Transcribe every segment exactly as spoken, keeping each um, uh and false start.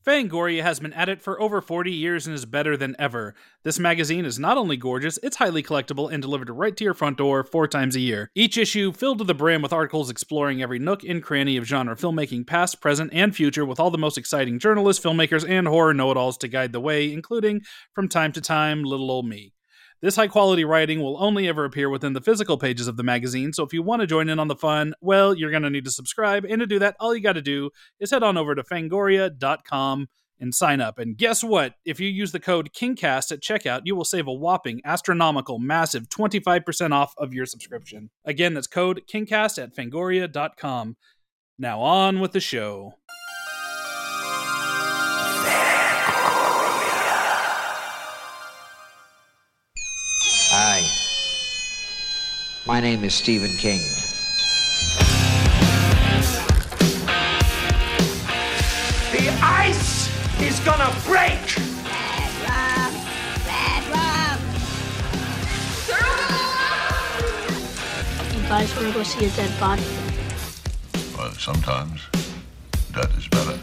Fangoria has been at it for over forty years and is better than ever. This magazine is not only gorgeous, it's highly collectible and delivered right to your front door four times a year. Each issue filled to the brim with articles exploring every nook and cranny of genre filmmaking, past, present, and future, with all the most exciting journalists, filmmakers, and horror know-it-alls to guide the way, including, from time to time, little old me. This high-quality writing will only ever appear within the physical pages of the magazine, so if you want to join in on the fun, well, you're going to need to subscribe, and to do that, all you got to do is head on over to fangoria dot com and sign up. And guess what? If you use the code KINGCAST at checkout, you will save a whopping, astronomical, massive twenty-five percent off of your subscription. Again, that's code KINGCAST at fangoria dot com. Now on with the show. Hi, my name is Stephen King. The ice is gonna break! Bad Rob! Bad Rob! You guys wanna go see a dead body? Well, sometimes dead is better.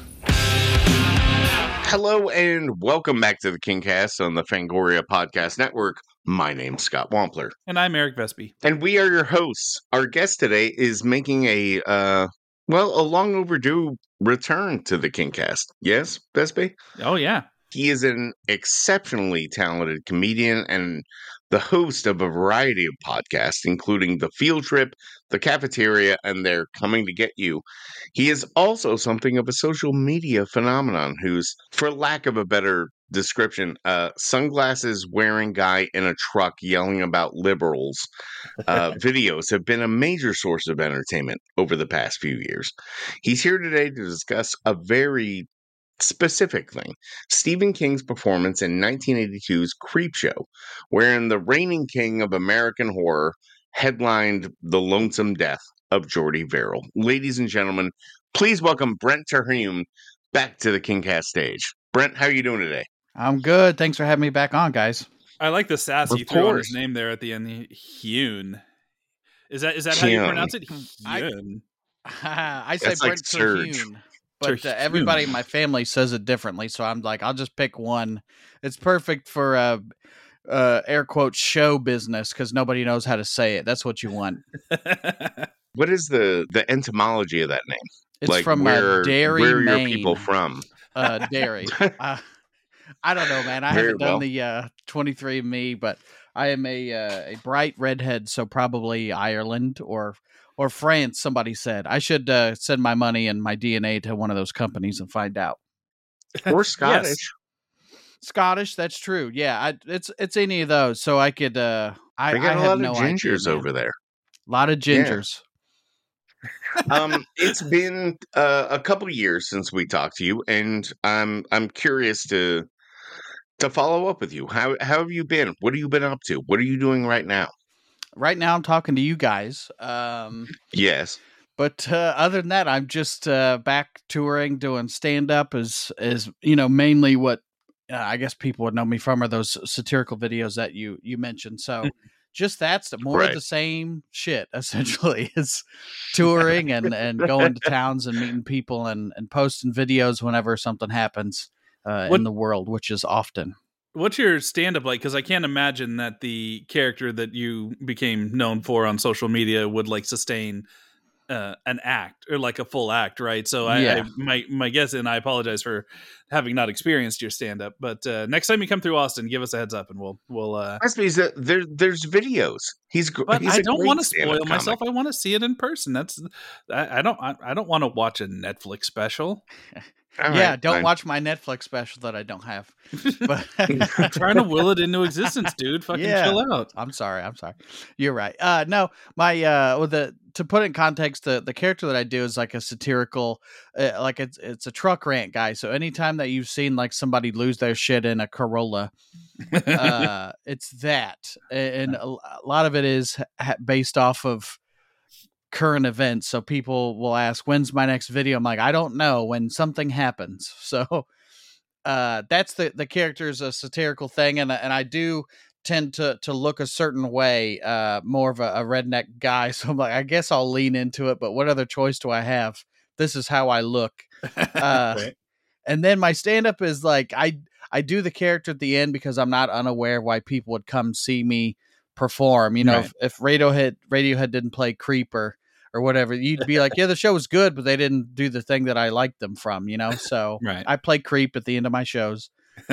Hello and welcome back to the KingCast on the Fangoria Podcast Network. My name's Scott Wampler. And I'm Eric Vespi. And we are your hosts. Our guest today is making a, uh, well, a long overdue return to the KingCast. Yes, Vespi? Oh, yeah. He is an exceptionally talented comedian and the host of a variety of podcasts, including The Field Trip, The Cafeteria, and They're Coming to Get You. He is also something of a social media phenomenon who's, for lack of a better description, uh, sunglasses wearing guy in a truck yelling about liberals uh, videos have been a major source of entertainment over the past few years. He's here today to discuss a very specific thing: Stephen King's performance in nineteen eighty-two's Creepshow, wherein the reigning king of American horror headlined the lonesome death of Jordy Verrill. Ladies and gentlemen, please welcome Brent Terhune back to the KingCast stage. Brent, how are you doing today? I'm good. Thanks for having me back on, guys. I like the sass Of you threw on his course. name there at the end. Hune. Is that is that how you Hyun. pronounce it? I- Hyun. I say That's like Brent Surge. Terhune, but uh, Terhune. everybody in my family says it differently, so I'm like, I'll just pick one. It's perfect for uh, uh, air quotes show business because nobody knows how to say it. That's what you want. What is the, the etymology of that name? It's like, from where, uh, Derry, where are your Maine. people from? Uh, Derry. uh, I don't know, man. I Very haven't done well. the uh, twenty-three and me, but I am a uh, a bright redhead, so probably Ireland or or France. Somebody said I should uh, send my money and my D N A to one of those companies and find out. Or Scottish. Scottish, that's true. Yeah, I, it's it's any of those. So I could. Uh, I, They got I a have lot no of gingers idea, man. over there. A lot of gingers. um, it's been uh, a couple of years since we talked to you, and I'm I'm curious to to follow up with you. How how have you been? What have you been up to? What are you doing right now? Right now, I'm talking to you guys. Um, Yes. But uh, other than that, I'm just uh, back touring, doing stand up. Is is you know mainly what uh, I guess people would know me from are those satirical videos that you you mentioned. So just that's the, more Right. of the same shit. Essentially, is touring and, and going to towns and meeting people and, and posting videos whenever something happens uh, What- in the world, which is often. What's your stand-up like? Because I can't imagine that the character that you became known for on social media would like sustain uh, an act or like a full act, right? So I, Yeah. I my my guess, and I apologize for having not experienced your stand-up, but uh, next time you come through Austin, give us a heads up, and we'll we'll. Uh, Must be that there there's videos. He's gr- but he's I a don't great want to stand-up spoil myself. comic. I want to see it in person. That's I, I don't I, I don't want to watch a Netflix special. All yeah, right, don't fine. watch my Netflix special that I don't have. But I'm trying to will it into existence, dude. Fucking Yeah. chill out. I'm sorry. I'm sorry. You're right. Uh, no, my uh, well, the to put it in context, the the character that I do is like a satirical, uh, like it's it's a truck rant guy. So anytime that you've seen like somebody lose their shit in a Corolla, uh, it's that, and a, a lot of it is ha- based off of current events. So people will ask, "When's my next video?" I'm like, "I don't know. When something happens." So uh, that's the the character is a satirical thing, and and I do tend to to look a certain way, uh, more of a, a redneck guy. So I'm like, I guess I'll lean into it. But what other choice do I have? This is how I look. Uh, Right. And then my stand up is like, I, I do the character at the end because I'm not unaware of why people would come see me perform. You know, Right. if, if Radiohead, Radiohead didn't play Creeper or whatever, you'd be like, yeah, the show was good, but they didn't do the thing that I liked them from, you know? So Right. I play Creep at the end of my shows.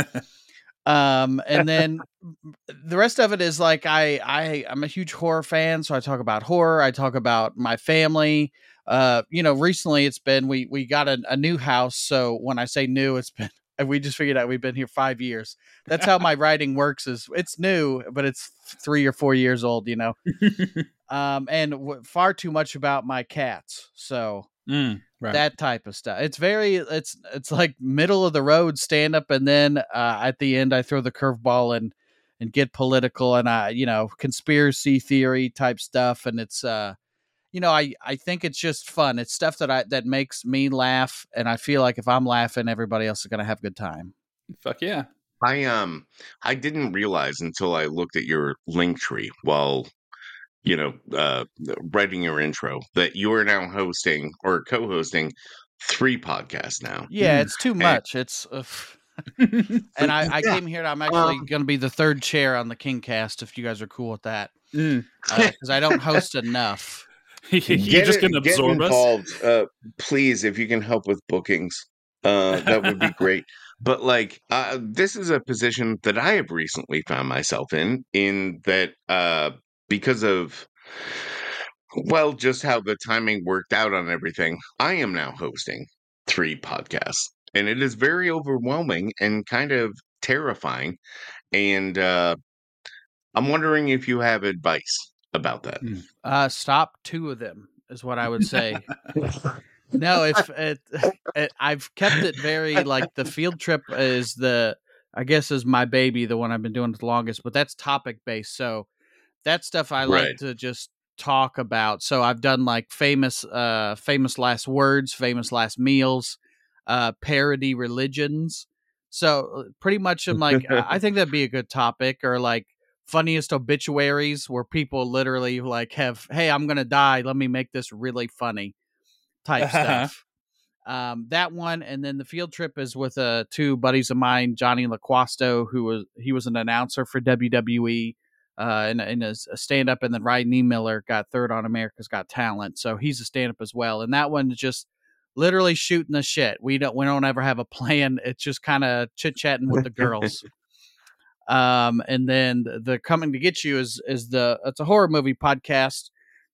Um, and then the rest of it is like, I, I, I'm a huge horror fan. So I talk about horror. I talk about my family. Uh, you know, recently it's been, we, we got a, a new house. So when I say new, it's been, we just figured out we've been here five years. That's how my writing works is it's new, but it's three or four years old, you know? um, and w- far too much about my cats. So Mm, right. that type of stuff. It's very, it's, it's like middle of the road stand up. And then, uh, at the end, I throw the curveball and, and get political and I, you know, conspiracy theory type stuff. And it's, uh, you know, I, I think it's just fun. It's stuff that I, that makes me laugh. And I feel like if I'm laughing, everybody else is going to have a good time. Fuck yeah. I um I didn't realize until I looked at your link tree while you know uh writing your intro that you are now hosting or co-hosting three podcasts now. Yeah. Mm. It's too much. It's, uh, and I, I Yeah. came here. I'm actually Um, going to be the third chair on the Kingcast if you guys are cool with that, Mm. because I don't host enough. You're Get just it- going to get absorb us. involved, uh, please, if you can help with bookings. Uh, that would be great. But like, uh, this is a position that I have recently found myself in, in that uh, because of, well, just how the timing worked out on everything, I am now hosting three podcasts. And it is very overwhelming and kind of terrifying. And uh, I'm wondering if you have advice about that. Uh, stop two of them is what I would say. No, if it, it, I've kept it very like the field trip is the, I guess is my baby, the one I've been doing the longest, but that's topic based. So that stuff I like Right. to just talk about. So I've done like famous, uh, famous last words, famous last meals, uh, parody religions. So pretty much I'm like, I think that'd be a good topic, or like funniest obituaries where people literally like have, hey, I'm going to die. Let me make this really funny type stuff. Um, that one. And then the field trip is with uh, two buddies of mine, Johnny LaQuasto, who was, he was an announcer for W W E uh, in, in a, a stand up. And then Ryan E. Miller got third on America's Got Talent. So he's a stand up as well. And that one is just literally shooting the shit. We don't, we don't ever have a plan. It's just kind of chit chatting with the girls. Um, and then the, the Coming to Get You is, is the, it's a horror movie podcast.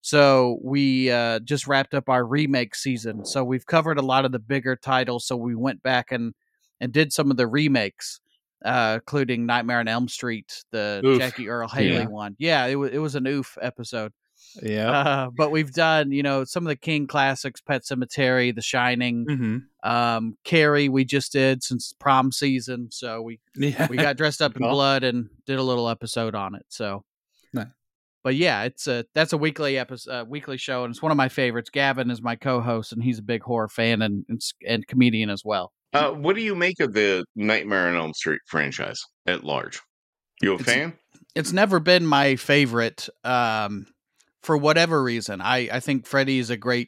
So we uh, just wrapped up our remake season. So we've covered a lot of the bigger titles. So we went back and, and did some of the remakes, uh, including Nightmare on Elm Street, the Oof. Jackie Earl Haley Yeah. one. Yeah, it was it was an oof episode. Yeah. Uh, but we've done, you know, some of the King classics, Pet Cemetery, The Shining, Mm-hmm. um, Carrie. We just did since prom season. So we Yeah. we got dressed up in Cool. blood and did a little episode on it. So, Nice. but yeah, it's a that's a weekly episode, uh, weekly show, and it's one of my favorites. Gavin is my co-host, and he's a big horror fan and and, s- and comedian as well. Uh, what do you make of the Nightmare on Elm Street franchise at large? You a It's- fan? It's never been my favorite, um, for whatever reason. I I think Freddy is a great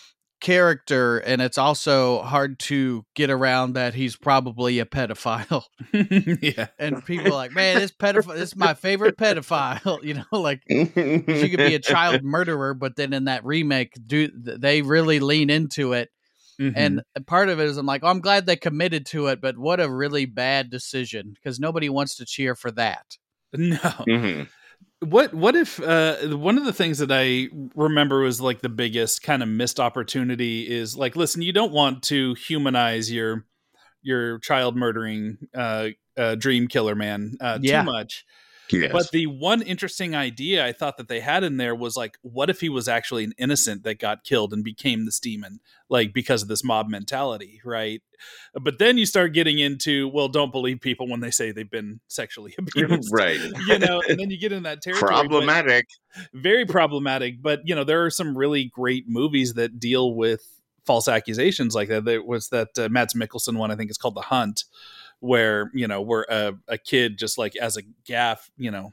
character, and it's also hard to get around that he's probably a pedophile. Yeah. And people are like, man, this pedophile, this is my favorite pedophile. You know, like she could be a child murderer, but then in that remake, do they really lean into it? Mhm. And part of it is I'm like, oh, I'm glad they committed to it, but what a really bad decision, because nobody wants to cheer for that. no. Mhm. What what if uh one of the things that I remember was like the biggest kind of missed opportunity is like, listen, you don't want to humanize your your child murdering uh, uh dream killer man uh Yeah. too much. Yes. But the one interesting idea I thought that they had in there was like, what if he was actually an innocent that got killed and became this demon, like because of this mob mentality, right? But then you start getting into, well, don't believe people when they say they've been sexually abused, Right. You know, and then you get in that territory. but- Problematic. very problematic. But you know, there are some really great movies that deal with false accusations like that. There was that uh, Mads Mikkelsen one, I think it's called The Hunt, where you know, where a, a kid just like as a gaff, you know,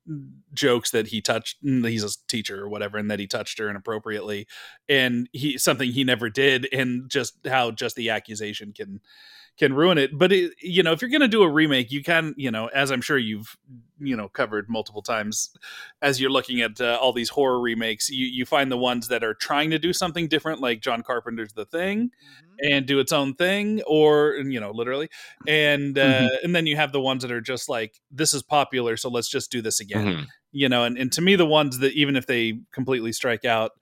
jokes that he touched, he's a teacher or whatever, and that he touched her inappropriately, and he something he never did, and just how just the accusation can can ruin it. But it, you know, if you're going to do a remake, you can, you know, as I'm sure you've, you know, covered multiple times, as you're looking at uh, all these horror remakes, you you find the ones that are trying to do something different, like John Carpenter's The Thing, mm-hmm. and do its own thing, or you know, literally, and uh, mm-hmm. and then you have the ones that are just like, this is popular, so let's just do this again, mm-hmm. you know. And and to me, the ones that even if they completely strike out,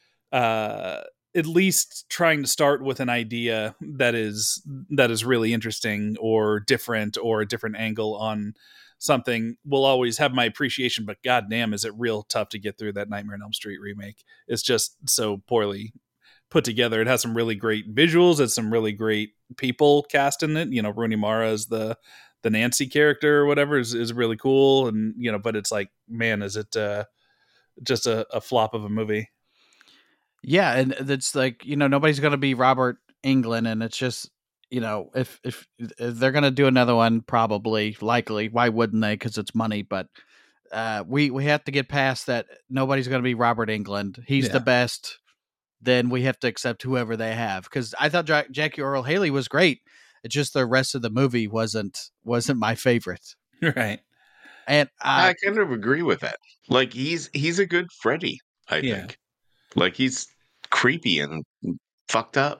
uh. at least trying to start with an idea that is that is really interesting or different or a different angle on something will always have my appreciation. But goddamn, is it real tough to get through that Nightmare on Elm Street remake? It's just so poorly put together. It has some really great visuals. It's some really great people cast in it. You know, Rooney Mara is the the Nancy character or whatever is, is really cool. And you know, but it's like, man, is it uh, just a, a flop of a movie? Yeah, and it's like, you know, nobody's going to be Robert Englund, and it's just, you know, if if, if they're going to do another one, probably, likely, why wouldn't they? Because it's money, but uh, we, we have to get past that. Nobody's going to be Robert Englund. He's yeah. the best. Then we have to accept whoever they have. Because I thought Jack, Jackie Earle Haley was great. It's just the rest of the movie wasn't wasn't my favorite. Right. And I, I kind of agree with that. Like, he's he's a good Freddy, I yeah. think. Like, he's creepy and fucked up,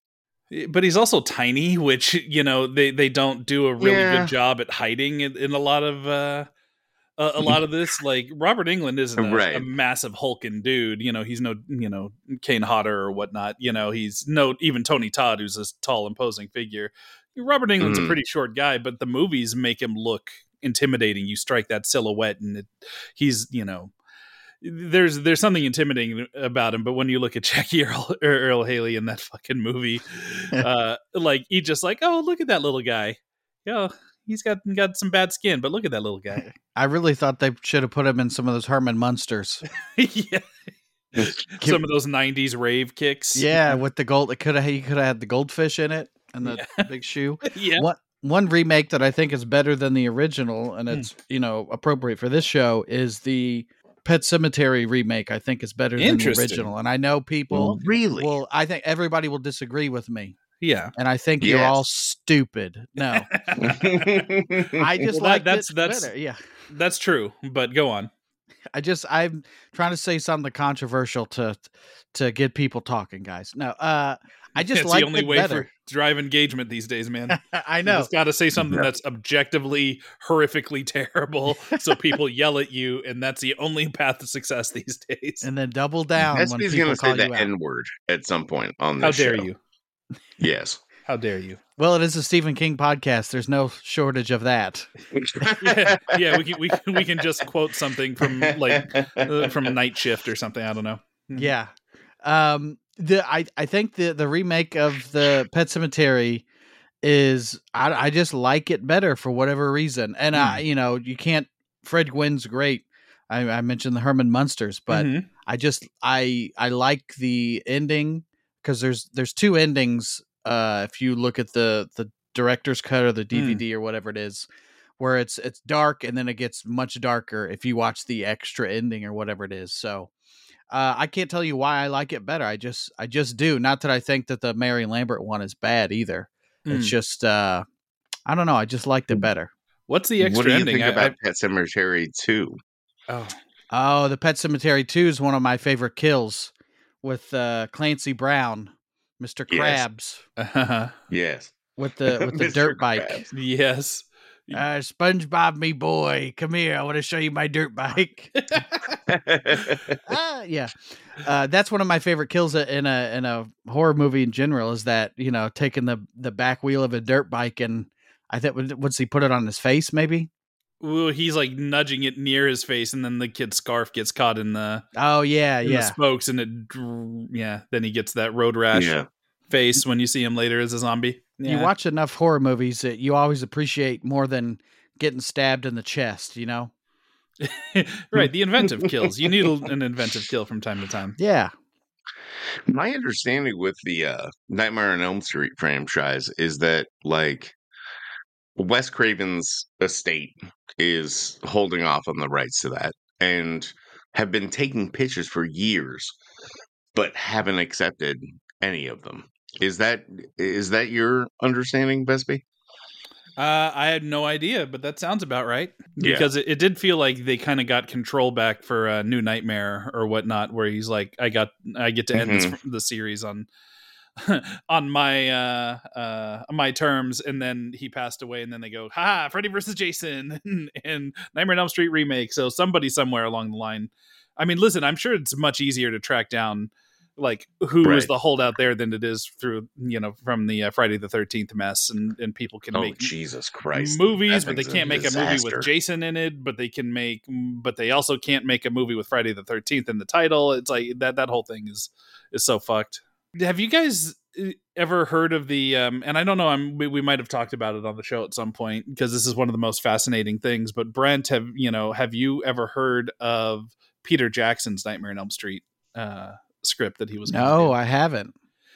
but he's also tiny, which, you know, they they don't do a really yeah. good job at hiding in, in a lot of uh a, a lot of this. Like, Robert Englund isn't a, right. a massive hulking dude, you know. He's no, you know, Kane Hodder or whatnot, you know. He's no even Tony Todd, who's a tall imposing figure. Robert Englund's mm. a pretty short guy, but the movies make him look intimidating. You strike that silhouette and it, he's, you know, There's there's something intimidating about him, but when you look at Jackie Earle, Earle Haley in that fucking movie, uh, like he just like, oh, look at that little guy. Yeah, he's got got some bad skin, but look at that little guy. I really thought they should have put him in some of those Herman Munsters. yeah, some of those nineties rave kicks. Yeah, with the gold, it could have he could have had the goldfish in it and the yeah. big shoe. yeah. One one remake that I think is better than the original, and it's mm. you know appropriate for this show, is the Pet Sematary remake. I think is better than the original, and I know people well, really. Well, I think everybody will disagree with me. Yeah, and I think yes. you're all stupid. No, I just well, like that, that's that's better. Yeah, that's true. But go on. I just I'm trying to say something controversial to to get people talking, guys. No, uh, I just it's like the only it way better. for drive engagement these days, man. I know. You just got to say something that's objectively, horrifically terrible, so people yell at you, and that's the only path to success these days. And then double down. S when P's people going to call say you the out. N word at some point on How this dare show. you? Yes. How dare you? Well, it is a Stephen King podcast. There's no shortage of that. yeah, yeah, we can we can, we can just quote something from like uh, from Night Shift or something. I don't know. Yeah. Um. The I I think the the remake of the Pet Sematary is I I just like it better for whatever reason. And mm. I you know you can't. Fred Gwynn's great. I, I mentioned the Herman Munsters, but mm-hmm. I just I I like the ending because there's there's two endings. Uh, if you look at the the director's cut or the D V D mm. or whatever it is, where it's it's dark and then it gets much darker if you watch the extra ending or whatever it is. So uh, I can't tell you why I like it better. I just I just do. Not that I think that the Mary Lambert one is bad either. Mm. It's just uh, I don't know. I just liked it better. What's the extra what do you ending? think I, about I... Pet Sematary two? Oh, oh, the Pet Sematary two is one of my favorite kills with uh, Clancy Brown. Mister Krabs. Yes. Uh-huh. Yes. With the with the dirt bike. Krabs. Yes. Uh, SpongeBob, me boy, come here. I want to show you my dirt bike. uh, yeah. Uh, that's one of my favorite kills in a in a horror movie in general, is that, you know, taking the, the back wheel of a dirt bike and I think, what's he put it on his face maybe? Ooh, he's like nudging it near his face, and then the kid's scarf gets caught in the oh yeah in yeah the spokes, and it yeah. Then he gets that road rash yeah. face when you see him later as a zombie. Yeah. You watch enough horror movies that you always appreciate more than getting stabbed in the chest. You know, right? The inventive kills. You need an inventive kill from time to time. Yeah. My understanding with the uh, Nightmare on Elm Street franchise is that, like, Wes Craven's estate is holding off on the rights to that and have been taking pictures for years, but haven't accepted any of them. Is that is that your understanding, Besby? Uh, I had no idea, but that sounds about right. Yeah. Because it, it did feel like they kind of got control back for uh, New Nightmare or whatnot, where he's like, "I got, I get to end Mhm. this, the series on on my uh, uh, my terms," and then he passed away, and then they go, "Ha! Freddy versus Jason," and, and Nightmare on Elm Street remake. So somebody somewhere along the line. I mean, listen, I'm sure it's much easier to track down like who Right. is the holdout there than it is through, you know, from the uh, Friday the thirteenth mess, and, and people can Oh, make Jesus Christ. movies, That but they thing's can't make a movie disaster. with Jason in it, but they can make, but they also can't make a movie with Friday the thirteenth in the title. It's like that, that whole thing is, is so fucked. Have you guys uh, ever heard of the, um, and I don't know, I'm, we, we might've talked about it on the show at some point, because this is one of the most fascinating things, but Brent, have, you know, have you ever heard of Peter Jackson's Nightmare on Elm Street, uh, script that he was gonna No, do? I haven't.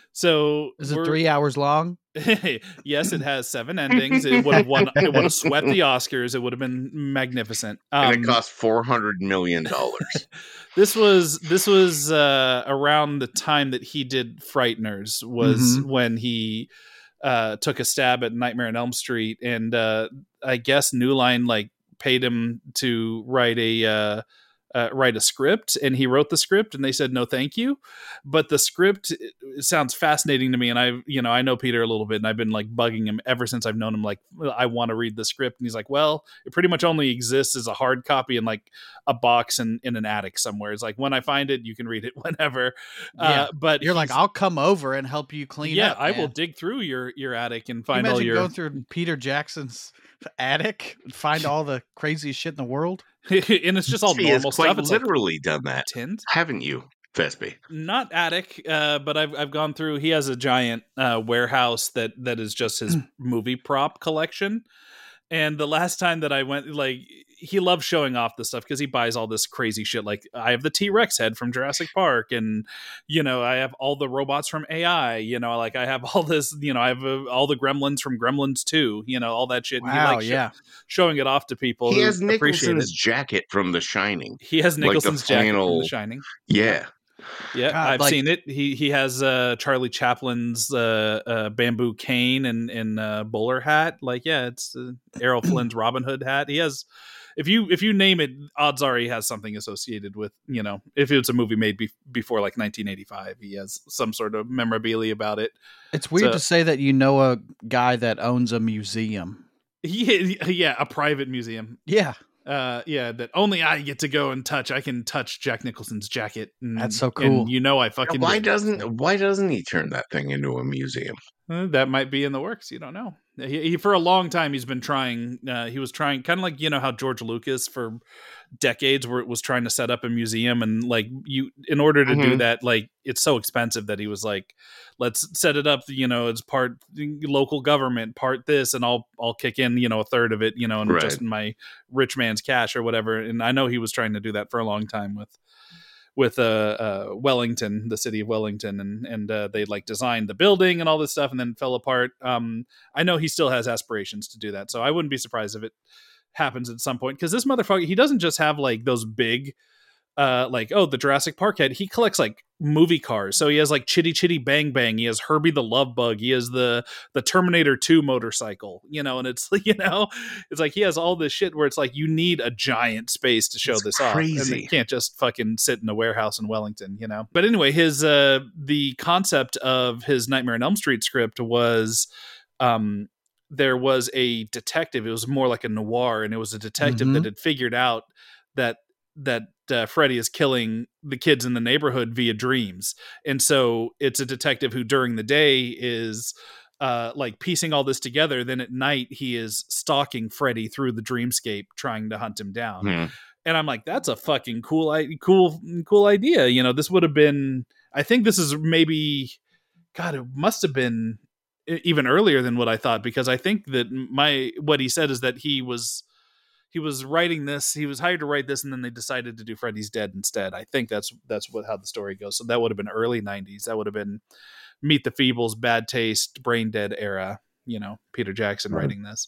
So Is it we're- three hours long? yes, it has seven endings. It would have won. It would have swept the Oscars. It would have been magnificent. Um, And it cost four hundred million dollars. this was this was uh, around the time that he did Frighteners. Was Mhm. when he uh, took a stab at Nightmare on Elm Street, and uh, I guess New Line like paid him to write a. Uh, Uh, write a script, and he wrote the script, and they said no thank you. But the script it, it sounds fascinating to me, and I you know I know Peter a little bit, and I've been like bugging him ever since I've known him, like, I want to read the script, and he's like, well, it pretty much only exists as a hard copy in like a box in, in an attic somewhere. It's like, when I find it, you can read it whenever. Yeah. uh, but You're like, he's- I'll come over and help you clean yeah up. I will man. dig through your your attic and Can you find all imagine your going through Peter Jackson's attic and find all the craziest shit in the world. and it's just all He has normal quite stuff. It's like literally done that, tins. haven't you, Vespi? Not attic, uh, but I've I've gone through. He has a giant uh, warehouse that that is just his movie prop collection. And the last time that I went, like, he loves showing off this stuff because he buys all this crazy shit. Like, I have the T-Rex head from Jurassic Park, and you know, I have all the robots from A I. You know, like I have all this. You know, I have uh, all the Gremlins from Gremlins two. You know, all that shit. And he Wow, likes yeah. sho- showing it off to people. He who has appreciate it. Nicholson's jacket from The Shining. He has like the Nicholson's jacket from flannel- The Shining. Yeah. Yeah, God, I've like- seen it. He he has uh, Charlie Chaplin's uh, uh, bamboo cane and and uh, bowler hat. Like, yeah, it's uh, Errol Flynn's Robin Hood hat. He has, if you if you name it, odds are he has something associated with, you know, if it's a movie made be- before like nineteen eighty-five, he has some sort of memorabilia about it. It's weird So- to say that you know a guy that owns a museum. He, yeah, a private museum. Yeah, Uh, yeah, that only I get to go and touch. I can touch Jack Nicholson's jacket. And, That's so and cool. you know, I fucking Why did. doesn't Why doesn't he turn that thing into a museum? Uh, that might be in the works. You don't know. He, he for a long time he's been trying. Uh, he was trying, kind of like, you know how George Lucas for decades where it was trying to set up a museum, and like you, in order to do Mhm. that, like it's so expensive that he was like, let's set it up. You know, it's part local government, part this, and I'll I'll kick in, you know, a third of it, you know, and Right. just my rich man's cash or whatever. And I know he was trying to do that for a long time with. with uh, uh, Wellington, the city of Wellington, and and uh, they like designed the building and all this stuff, and then fell apart. Um, I know he still has aspirations to do that, so I wouldn't be surprised if it happens at some point. Because this motherfucker, he doesn't just have like those big, uh, like oh the Jurassic Park head. He collects like movie cars. So he has like Chitty Chitty Bang Bang. He has Herbie the Love Bug. He has the the Terminator two motorcycle. You know, and it's like, you know, it's like he has all this shit where it's like you need a giant space to show It's this off, and crazy. they can't just fucking sit in a warehouse in Wellington. You know. But anyway, his uh the concept of his Nightmare on Elm Street script was, um. there was a detective. It was more like a noir, and it was a detective Mhm. that had figured out that that uh, Freddy is killing the kids in the neighborhood via dreams. And so it's a detective who during the day is uh, like piecing all this together. Then at night he is stalking Freddy through the dreamscape, trying to hunt him down. Hmm. And I'm like, that's a fucking cool, i- cool, cool idea. You know, this would have been, I think this is maybe, God, it must have been e- even earlier than what I thought, because I think that my, what he said is that he was, he was writing this, he was hired to write this, and then they decided to do Freddy's Dead instead. I think that's, that's what, how the story goes. So that would have been early nineties. That would have been Meet the Feebles, Bad Taste, Brain Dead era, you know, Peter Jackson writing this.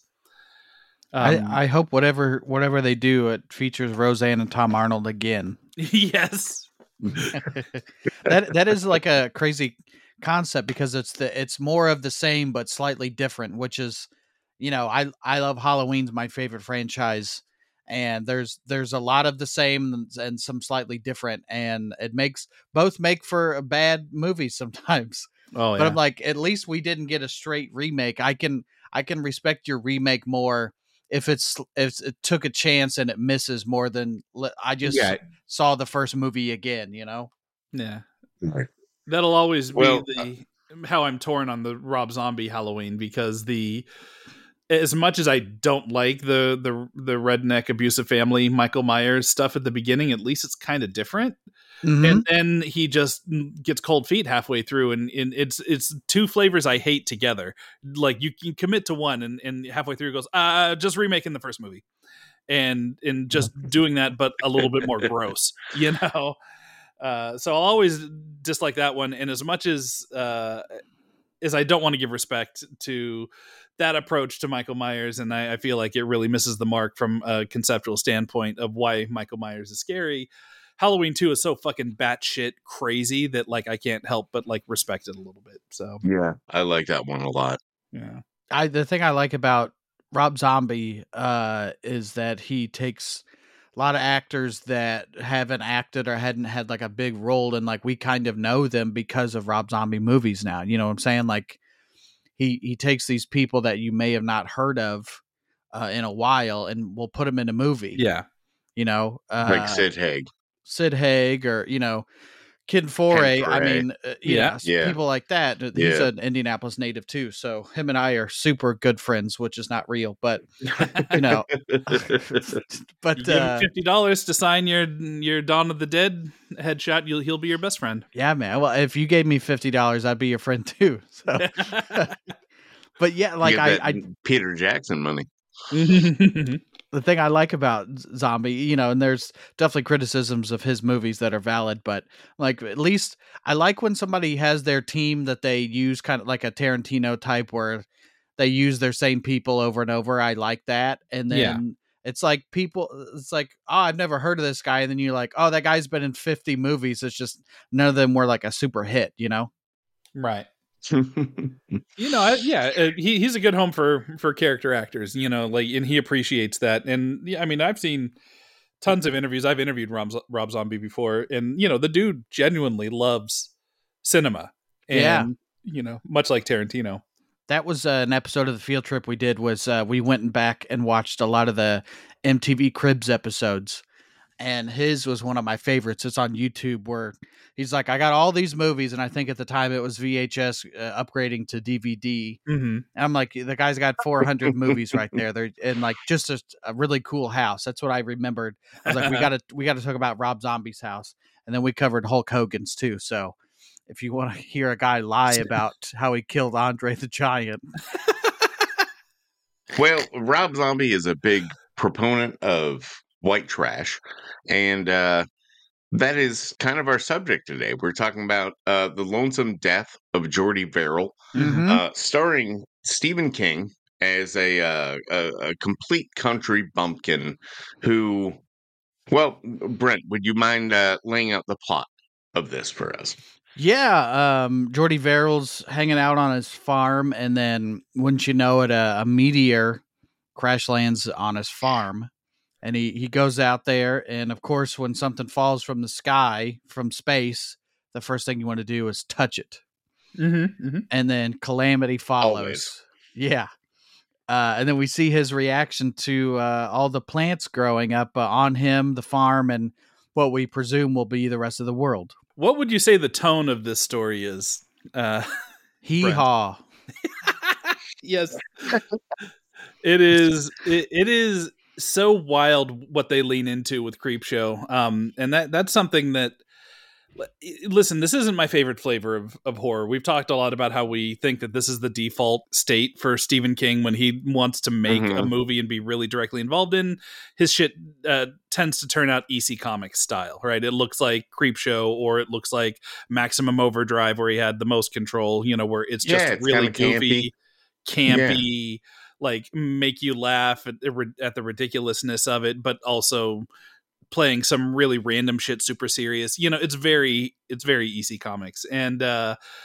Um, I, I hope whatever whatever they do, it features Roseanne and Tom Arnold again. yes. that that is like a crazy concept because it's the it's more of the same but slightly different, which is, you know, I I love Halloween's my favorite franchise, and there's there's a lot of the same and some slightly different, and it makes both make for a bad movies sometimes. Oh, yeah. But I'm like, at least we didn't get a straight remake. I can I can respect your remake more if it's if it took a chance and it misses more than I just Yeah. saw the first movie again, you know? Yeah. Right. That'll always be Well, the how I'm torn on the Rob Zombie Halloween, because the as much as I don't like the the the redneck abusive family Michael Myers stuff at the beginning, at least it's kind of different. Mm-hmm. And then he just gets cold feet halfway through, and, and it's it's two flavors I hate together. Like, you can commit to one, and, and halfway through goes, uh, just remaking the first movie, and and just doing that, but a little bit more gross, you know. Uh, so I'll always dislike that one. And as much as uh, as I don't want to give respect to that approach to Michael Myers, and I, I feel like it really misses the mark from a conceptual standpoint of why Michael Myers is scary. Halloween two is so fucking batshit crazy that, like, I can't help but like respect it a little bit. So Yeah, I like that one a lot. yeah, I the thing I like about Rob Zombie uh, is that he takes a lot of actors that haven't acted or hadn't had like a big role, and like we kind of know them because of Rob Zombie movies now. You know what I'm saying? Like he he takes these people that you may have not heard of uh, in a while, and will put them in a movie. yeah, You know, uh, Like Sid Haig. Sid Haig, or, you know, Ken Foray. Ken I Foray. mean, uh, you Yeah. know, Yeah. people like that. He's Yeah. an Indianapolis native too, so him and I are super good friends, which is not real, but you know. But you give him uh, fifty dollars to sign your your Dawn of the Dead headshot. You'll he'll be your best friend. yeah, man. Well, if you gave me fifty dollars, I'd be your friend too. So, but yeah, like Get I, that I, Peter Jackson money. the thing I like about Z- Zombie, you know, and there's definitely criticisms of his movies that are valid, but like at least I like when somebody has their team that they use, kind of like a Tarantino type where they use their same people over and over. I like that. And then Yeah. it's like people, it's like, oh, I've never heard of this guy. And then you're like, oh, that guy's been in fifty movies. It's just none of them were like a super hit, you know? Right. You know, I, yeah, uh, he he's a good home for for character actors. You know, like, and he appreciates that. And yeah, I mean, I've seen tons of interviews. I've interviewed Rob, Rob Zombie before, and you know, the dude genuinely loves cinema. And, Yeah. you know, much like Tarantino. That was uh, an episode of the field trip we did. Was uh, we went back and watched a lot of the M T V Cribs episodes, and his was one of my favorites. It's on YouTube, where he's like, I got all these movies, and I think at the time it was V H S uh, upgrading to D V D. Mm-hmm. And I'm like, the guy's got four hundred movies right there. They're and like just a, a really cool house. That's what I remembered. I was like, we got to we got to talk about Rob Zombie's house, and then we covered Hulk Hogan's too. So if you want to hear a guy lie about how he killed Andre the Giant, Well, Rob Zombie is a big proponent of white trash, and uh, that is kind of our subject today. We're talking about uh, the lonesome death of Jordy Verrill, Mhm. uh, starring Stephen King as a, uh, a a complete country bumpkin who. Well, Brent, would you mind uh, laying out the plot of this for us? Yeah, um, Jordy Verrill's hanging out on his farm, and then wouldn't you know it, a, a meteor crash lands on his farm, and he, he goes out there, and of course, when something falls from the sky, from space, the first thing you want to do is touch it, Mm-hmm. Mm-hmm. and then calamity follows. Always. Yeah. Uh, and then we see his reaction to uh, all the plants growing up uh, on him, the farm, and what we presume will be the rest of the world. What would you say the tone of this story is? Uh, Hee haw. yes, it is. It, it is so wild what they lean into with Creepshow, um, and that that's something that. Listen, this isn't my favorite flavor of, of horror. We've talked a lot about how we think that this is the default state for Stephen King when he wants to make Mhm. a movie and be really directly involved in his shit. Uh, tends to turn out E C Comics style, right? It looks like Creepshow, or it looks like Maximum Overdrive, where he had the most control. You know, where it's just Yeah, it's really kinda goofy, campy, like make you laugh at, at the ridiculousness of it, but also playing some really random shit super serious. You know, it's very it's very E C Comics. And uh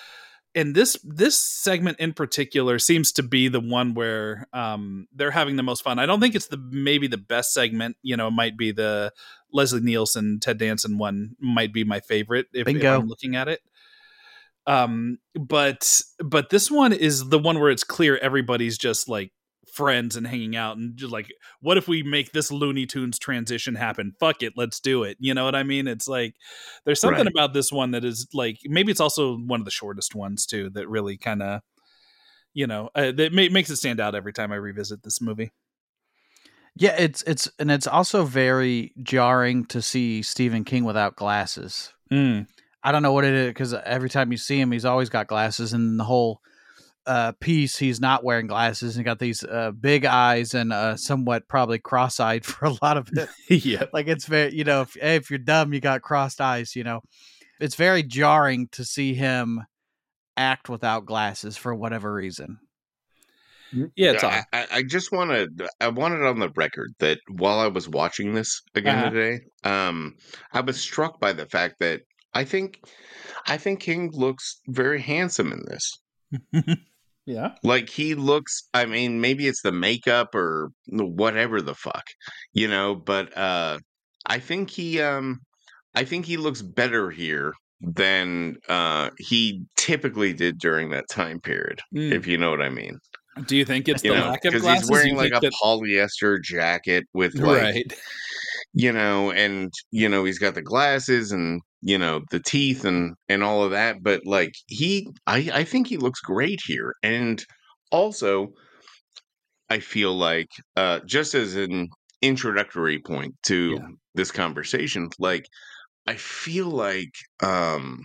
and this this segment in particular seems to be the one where um, they're having the most fun. I don't think it's the maybe the best segment. You know, it might be the Leslie Nielsen, Ted Danson one might be my favorite if, if I'm looking at it. Um, but but this one is the one where it's clear everybody's just like friends and hanging out and just like, what if we make this Looney Tunes transition happen? Fuck it, let's do it. You know what I mean? It's like there's something right. about this one that is like, maybe it's also one of the shortest ones too that really kind of, you know, uh, that ma- makes it stand out every time I revisit this movie. Yeah, it's it's and it's also very jarring to see Stephen King without glasses. Mm. I don't know what it is, because every time you see him, he's always got glasses, and the whole uh, piece, he's not wearing glasses, and got these uh, big eyes and uh, somewhat probably cross-eyed for a lot of it. Yeah, like it's very, you know, if, hey, if you're dumb, you got crossed eyes. You know, it's very jarring to see him act without glasses for whatever reason. Yeah, it's I, I, I just wanted I wanted on the record that while I was watching this again Uh-huh. today, um, I was struck by the fact that I think I think King looks very handsome in this. Yeah. Like he looks, I mean, maybe it's the makeup or whatever the fuck, you know, but uh I think he um I think he looks better here than uh he typically did during that time period, Mm. if you know what I mean. Do you think it's You the know, lack of because glasses? he's wearing You like think a that- polyester jacket with like, right. you know, and you know he's got the glasses and you know the teeth and and all of that, but like he, I I think he looks great here, and also I feel like uh, just as an introductory point to Yeah. this conversation, like I feel like um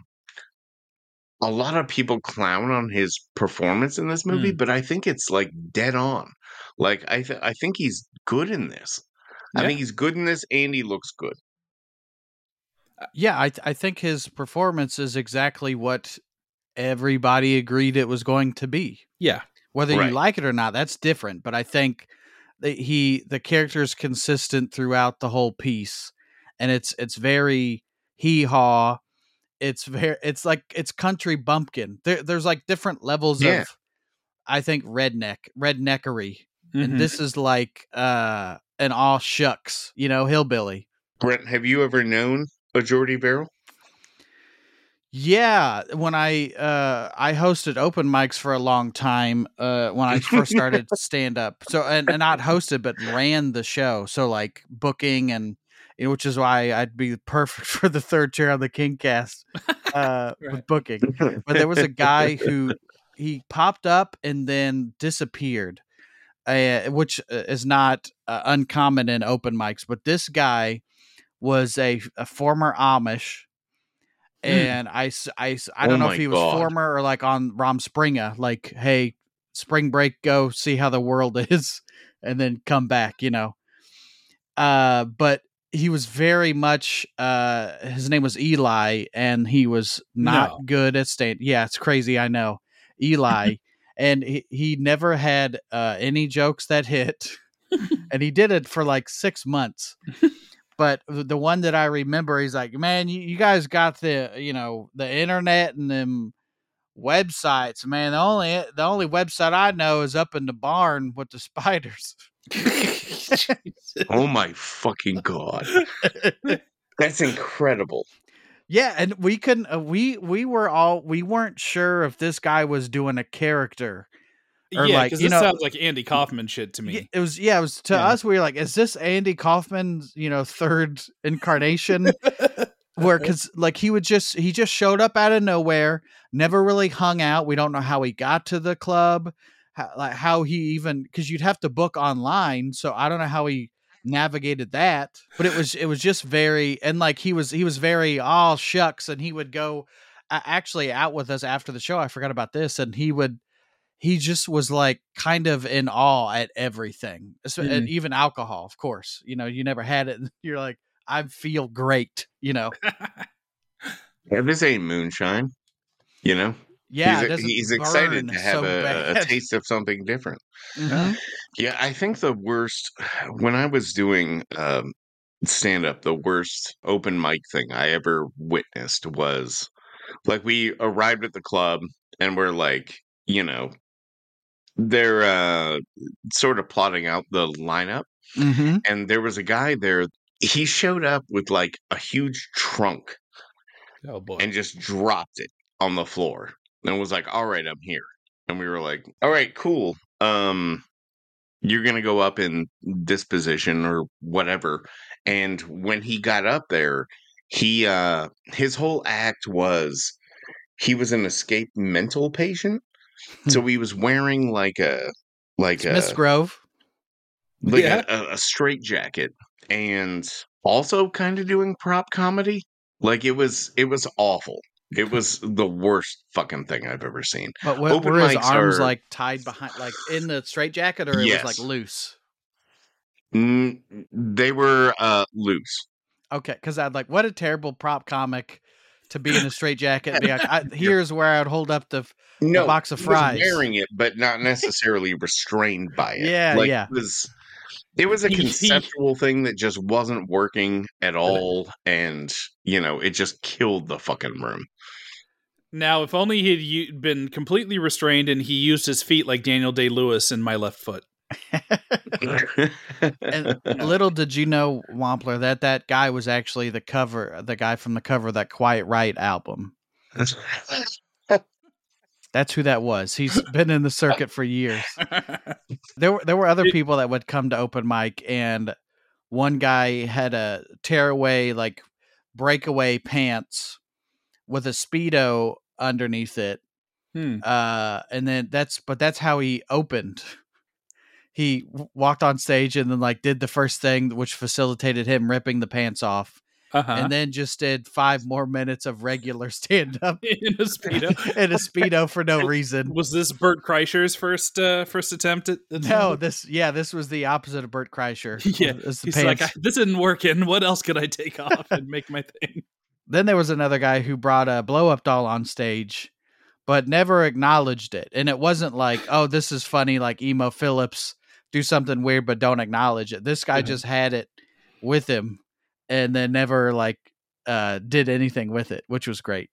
a lot of people clown on his performance in this movie, Mm. but I think it's like dead on. Like I, th- I think he's good in this. I Yeah. think he's good in this, and he looks good. Yeah, I th- I think his performance is exactly what everybody agreed it was going to be. Yeah. Whether Right. you like it or not, that's different. But I think that he the character is consistent throughout the whole piece, and it's it's very hee haw. It's very it's like it's country bumpkin. There, there's like different levels Yeah. of, I think, redneck redneckery, Mhm. and this is like uh an all shucks, you know, hillbilly. Brent, have you ever known a Jordy Verrill? Yeah, when I uh I hosted open mics for a long time uh when I first started stand up. So and, and not hosted but ran the show. So like booking and you know, which is why I'd be perfect for the third chair on the Kingcast uh Right. with booking. But there was a guy who he popped up and then disappeared. Uh, which is not uh, uncommon in open mics, but this guy was a, a former Amish. And I, s- I, s- I don't Oh know my if he was God. former or like on Rom Springer, like, hey, spring break, go see how the world is and then come back, you know. Uh, but he was very much, uh, his name was Eli, and he was not No. good at stand. Yeah, it's crazy. I know. Eli. And he, he never had uh, any jokes that hit. And he did it for like six months. But the one that I remember, he's like, man, you, you guys got the, you know, the internet and them websites, man. The only, the only website I know is up in the barn with the spiders. Oh my fucking God. That's incredible. Yeah. And we couldn't, uh, we, we were all, we weren't sure if this guy was doing a character. Or yeah, like, because you this know- sounds like Andy Kaufman shit to Yeah, me. it was, yeah, it was to Yeah. us. We were like, is this Andy Kaufman's, you know, third incarnation? Where, cause like he would just, he just showed up out of nowhere, never really hung out. We don't know how he got to the club, how, like how he even, cause you'd have to book online. So I don't know how he navigated that, but it was, it was just very, and like he was, he was very, oh shucks. And he would go uh, actually out with us after the show. I forgot about this. And he would, he just was like kind of in awe at everything, so, and Mhm. even alcohol, of course, you know, you never had it. And you're like, I feel great, you know? Yeah, this ain't moonshine. You know, Yeah. it he's, doesn't he's excited burn to have so a, a bad. taste of something different. Mhm. Yeah, I think the worst when I was doing um, stand up, the worst open mic thing I ever witnessed was like we arrived at the club and we're like, you know, they're uh, sort of plotting out the lineup. Mm-hmm. And there was a guy there. He showed up with like a huge trunk Oh boy. and just dropped it on the floor and was like, all right, I'm here. And we were like, all right, cool. Um, you're going to go up in this position or whatever. And when he got up there, he, uh, his whole act was he was an escaped mental patient. So he was wearing like a, like a, Miss Grove. like Yeah. a, a, a straight jacket and also kind of doing prop comedy. Like it was, it was awful. It was the worst fucking thing I've ever seen. But what, Open were his mics arms are- like tied behind, like in the straitjacket, or it Yes. was like loose? Mm, they were uh, loose. Okay, because I'd like, what a terrible prop comic to be in a straitjacket and be like, I, here's where I'd hold up the, No, the box of he was fries. wearing it, but not necessarily restrained by it. Yeah, like, yeah. It was, it was a He- he- conceptual thing that just wasn't working at all, and you know, it just killed the fucking room. Now, if only he'd u- been completely restrained and he used his feet like Daniel Day-Lewis in My Left Foot. And little did you know, Wampler, that that guy was actually the cover, the guy from the cover of that Quiet Riot album. That's who that was. He's been in the circuit for years. There were there were other It- people that would come to open mic, and one guy had a tearaway like breakaway pants with a Speedo underneath it. Hmm. Uh, and then that's but that's how he opened. He w- walked on stage and then like did the first thing, which facilitated him ripping the pants off, Uh-huh. and then just did five more minutes of regular stand up in a Speedo. in a Speedo for no reason. Was this Bert Kreischer's first uh, first attempt at, at No, this yeah, this was the opposite of Bert Kreischer. Yeah, It was the he's pants. like, I, this isn't working. What else could I take off and make my thing? Then there was another guy who brought a blow up doll on stage, but never acknowledged it. And it wasn't like, oh, this is funny, like Emo Phillips, do something weird, but don't acknowledge it. This guy Mhm. just had it with him and then never like uh, did anything with it, which was great.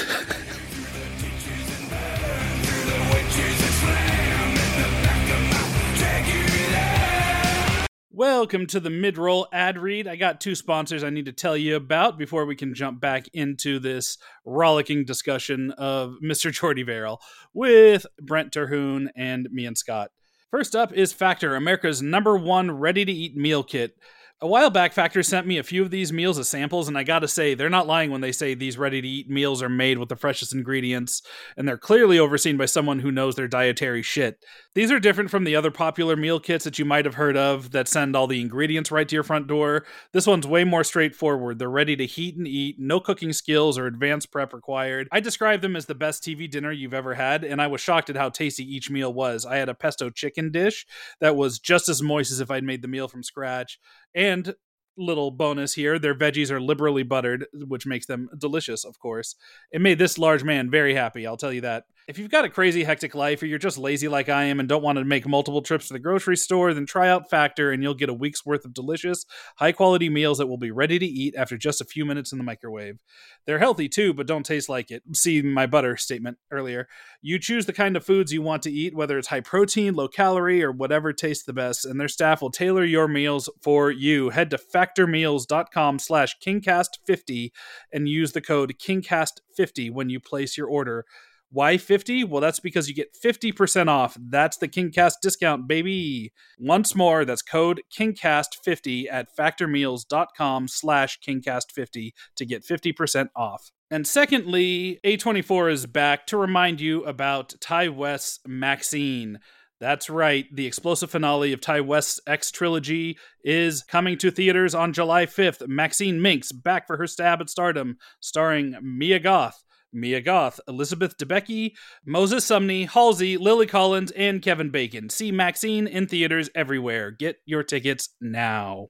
Welcome to the mid-roll ad read. I got two sponsors I need to tell you about before we can jump back into this rollicking discussion of Mister Jordy Verrill with Brent Terhune and me and Scott. First up is Factor, America's number one ready-to-eat meal kit. A while back, Factor sent me a few of these meals as samples, and I gotta say, they're not lying when they say these ready-to-eat meals are made with the freshest ingredients, and they're clearly overseen by someone who knows their dietary shit. These are different from the other popular meal kits that you might have heard of that send all the ingredients right to your front door. This one's way more straightforward. They're ready to heat and eat, no cooking skills or advanced prep required. I describe them as the best T V dinner you've ever had, and I was shocked at how tasty each meal was. I had a pesto chicken dish that was just as moist as if I'd made the meal from scratch. And little bonus here, their veggies are liberally buttered, which makes them delicious, of course. It made this large man very happy, I'll tell you that. If you've got a crazy hectic life or you're just lazy like I am and don't want to make multiple trips to the grocery store, then try out Factor and you'll get a week's worth of delicious, high-quality meals that will be ready to eat after just a few minutes in the microwave. They're healthy too, but don't taste like it. See my butter statement earlier. You choose the kind of foods you want to eat, whether it's high protein, low calorie, or whatever tastes the best, and their staff will tailor your meals for you. Head to factormeals.com slash kingcast50 and use the code kingcast fifty when you place your order. Why fifty? Well, that's because you get fifty percent off. That's the KingCast discount, baby. Once more, that's code KingCast fifty at factormeals.com slash KingCast50 to get fifty percent off. And secondly, A twenty-four is back to remind you about Ty West's Maxine. That's right, the explosive finale of Ty West's X trilogy is coming to theaters on July fifth. Maxine Minx back for her stab at stardom, starring Mia Goth. Mia Goth, Elizabeth Debicki, Moses Sumney, Halsey, Lily Collins, and Kevin Bacon. See Maxine in theaters everywhere. Get your tickets now.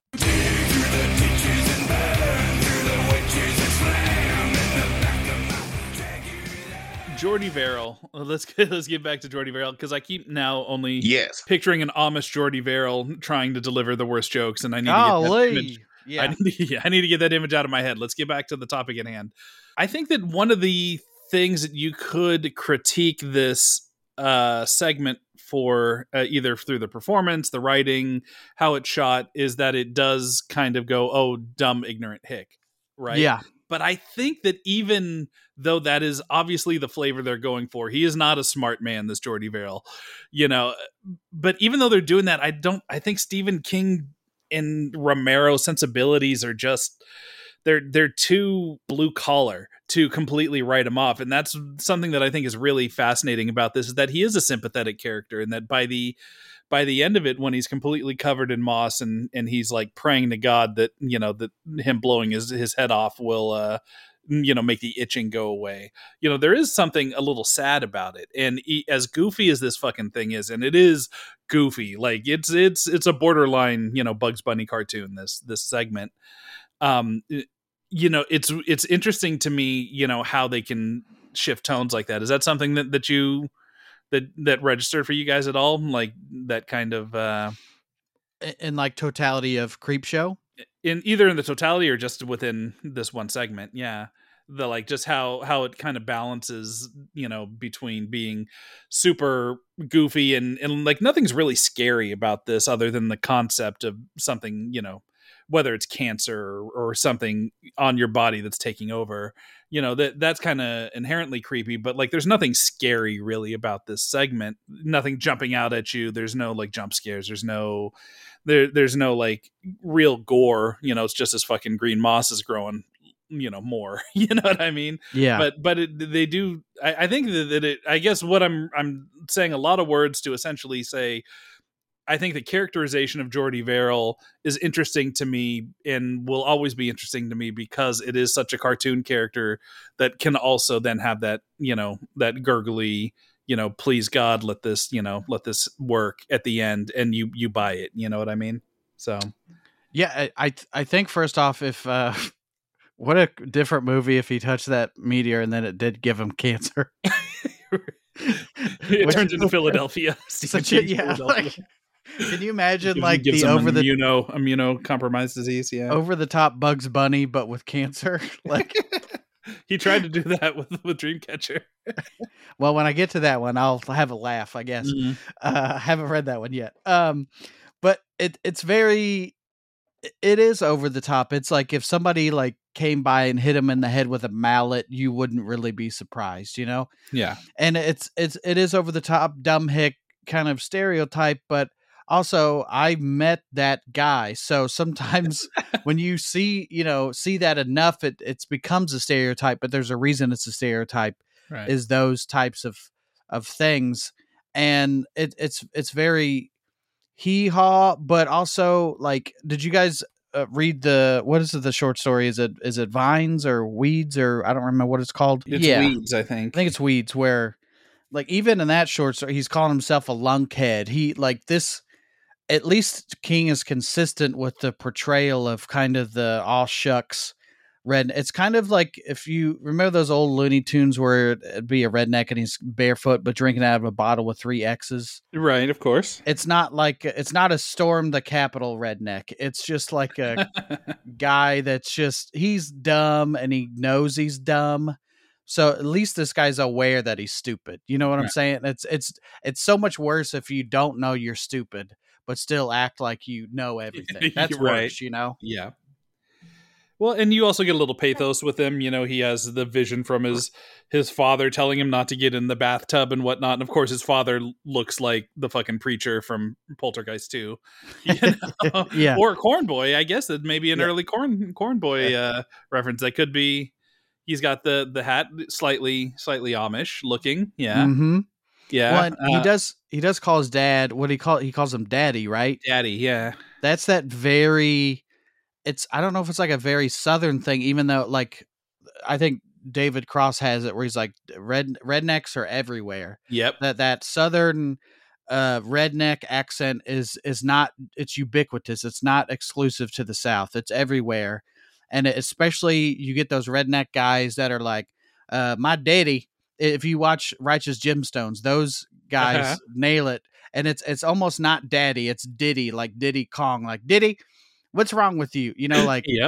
Jordy Verrill. Let's get, let's get back to Jordy Verrill because I keep now only Yes. picturing an Amish Jordy Verrill trying to deliver the worst jokes, and I need to get that Golly. image. Yeah. I need, to, yeah, I need to get that image out of my head. Let's get back to the topic at hand. I think that one of the things that you could critique this uh, segment for, uh, either through the performance, the writing, how it's shot, is that it does kind of go, oh, dumb, ignorant hick, right? Yeah. But I think that even though that is obviously the flavor they're going for, he is not a smart man, this Jordy Verrill, you know. But even though they're doing that, I don't. I think Stephen King and Romero sensibilities are just they're they're too blue collar to completely write him off, and that's something that I think is really fascinating about this, is that he is a sympathetic character, and that by the by the end of it, when he's completely covered in moss and and he's like praying to God that, you know, that him blowing his his head off will uh you know make the itching go away, you know, there is something a little sad about it. And he, as goofy as this fucking thing is, and it is goofy, like it's it's it's a borderline, you know, Bugs Bunny cartoon, this this segment. um you know, it's it's interesting to me, you know, how they can shift tones like that. Is that something that that you that that registered for you guys at all, like that kind of uh In like totality of Creepshow? in either in the totality or just within this one segment? Yeah, the like just how how it kind of balances, you know, between being super goofy and and like nothing's really scary about this other than the concept of something, you know, whether it's cancer or, or something on your body that's taking over, you know, that that's kind of inherently creepy, but like there's nothing scary really about this segment, nothing jumping out at you. There's no like jump scares. There's no, there, there's no like real gore, you know, it's just as fucking green moss is growing, you know, more, you know what I mean? Yeah. But, but it, they do, I, I think that it, I guess what I'm, I'm saying a lot of words to essentially say, I think the characterization of Jordy Verrill is interesting to me and will always be interesting to me because it is such a cartoon character that can also then have that, you know, that gurgly, you know, please God, let this, you know, let this work at the end, and you, you buy it. You know what I mean? So, yeah, I, I, I think first off, if, uh, what a different movie if he touched that meteor and then it did give him cancer. It turns into Philadelphia. Such a, yeah. Philadelphia. Like, can you imagine gives, like gives the over the immuno immunocompromised disease? Yeah, over the top Bugs Bunny, but with cancer. Like he tried to do that with with Dreamcatcher. Well, when I get to that one, I'll have a laugh, I guess. Mm-hmm. Uh, I haven't read that one yet. Um, but it it's very, it is over the top. It's like if somebody like came by and hit him in the head with a mallet, you wouldn't really be surprised, you know? Yeah. And it's it's it is over the top, dumb hick kind of stereotype, but also I met that guy. So sometimes when you see, you know, see that enough, it it becomes a stereotype, but there's a reason it's a stereotype, right. Is those types of, of things. And it, it's, it's very hee-haw, but also like, did you guys uh, read the, what is it, the short story? Is it, is it Vines or Weeds or I don't remember what it's called. It's yeah. Weeds, I think. I think it's Weeds, where like, even in that short story, he's calling himself a lunkhead. He like this, at least King is consistent with the portrayal of kind of the all shucks red. It's kind of like if you remember those old Looney Tunes where it'd be a redneck and he's barefoot but drinking out of a bottle with three X's. Right, of course. It's not like it's not a Storm the Capitol redneck. It's just like a guy that's just he's dumb and he knows he's dumb. So at least this guy's aware that he's stupid. You know what right. I'm saying? It's it's it's so much worse if you don't know you're stupid but still act like you know everything. That's right. worse, you know? Yeah. Well, and you also get a little pathos with him. You know, he has the vision from his his father telling him not to get in the bathtub and whatnot. And of course, his father looks like the fucking preacher from Poltergeist two. You know? Yeah. Or Corn Boy. I guess that may be an yeah. early Corn Corn Boy uh, reference. That could be. He's got the the hat slightly slightly Amish looking. Yeah. Mm-hmm. Yeah. Well, uh, he does he does call his dad, what do he call he calls him daddy, right? Daddy, yeah. That's that very it's I don't know if it's like a very Southern thing, even though like I think David Cross has it where he's like red rednecks are everywhere. Yep. That that Southern uh redneck accent is is not it's ubiquitous. It's not exclusive to the South. It's everywhere. And especially you get those redneck guys that are like, uh, my daddy. If you watch Righteous Gemstones, those guys uh-huh. nail it. And it's it's almost not daddy, it's Diddy, like Diddy Kong. Like, Diddy, what's wrong with you? You know, like, yep.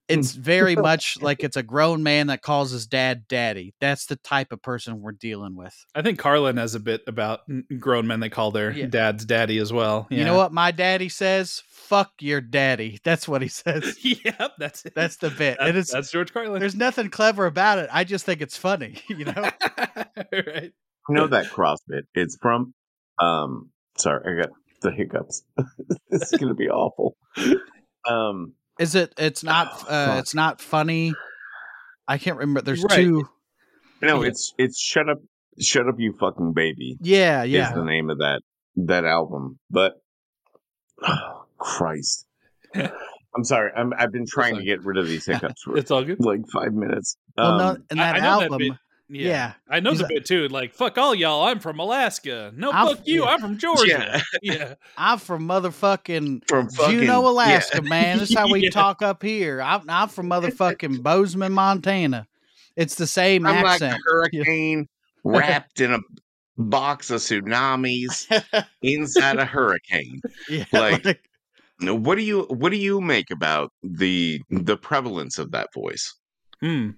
it's very much like it's a grown man that calls his dad daddy. That's the type of person we're dealing with. I think Carlin has a bit about grown men that call their Yeah. dads daddy as well. You Yeah. know what my daddy says? Fuck your daddy. That's what he says. Yep, that's it. That's the bit. That's, and it's, that's George Carlin. there's nothing clever about it. I just think it's funny, you know? Right. I know that cross bit. It's from. Um, sorry, I got the hiccups. This is gonna be awful. Um, Is it, it's not, Oh, uh, fuck. it's not funny. I can't remember. There's Right. two. no, Yeah. it's it's shut up, shut up, you fucking baby. Yeah. Is Yeah. the name of that that album. But oh, Christ, I'm sorry. I'm I've been trying to fine. get rid of these hiccups for It's all good. like five minutes. Well, no, Um, in I- that I know that album, bit. Yeah. yeah. I know He's the a- bit too. Like, fuck all y'all. I'm from Alaska. No, I'm- fuck you. yeah. I'm from Georgia. Yeah. Yeah. I'm from motherfucking From fucking- Juneau, yeah. Alaska, man. That's how we Yeah. talk up here. I'm, I'm from motherfucking Bozeman, Montana. It's the same I'm like accent. a hurricane wrapped in a box of tsunamis inside a hurricane. Yeah, like- like, Now, what do you what do you make about the the prevalence of that voice? Hmm.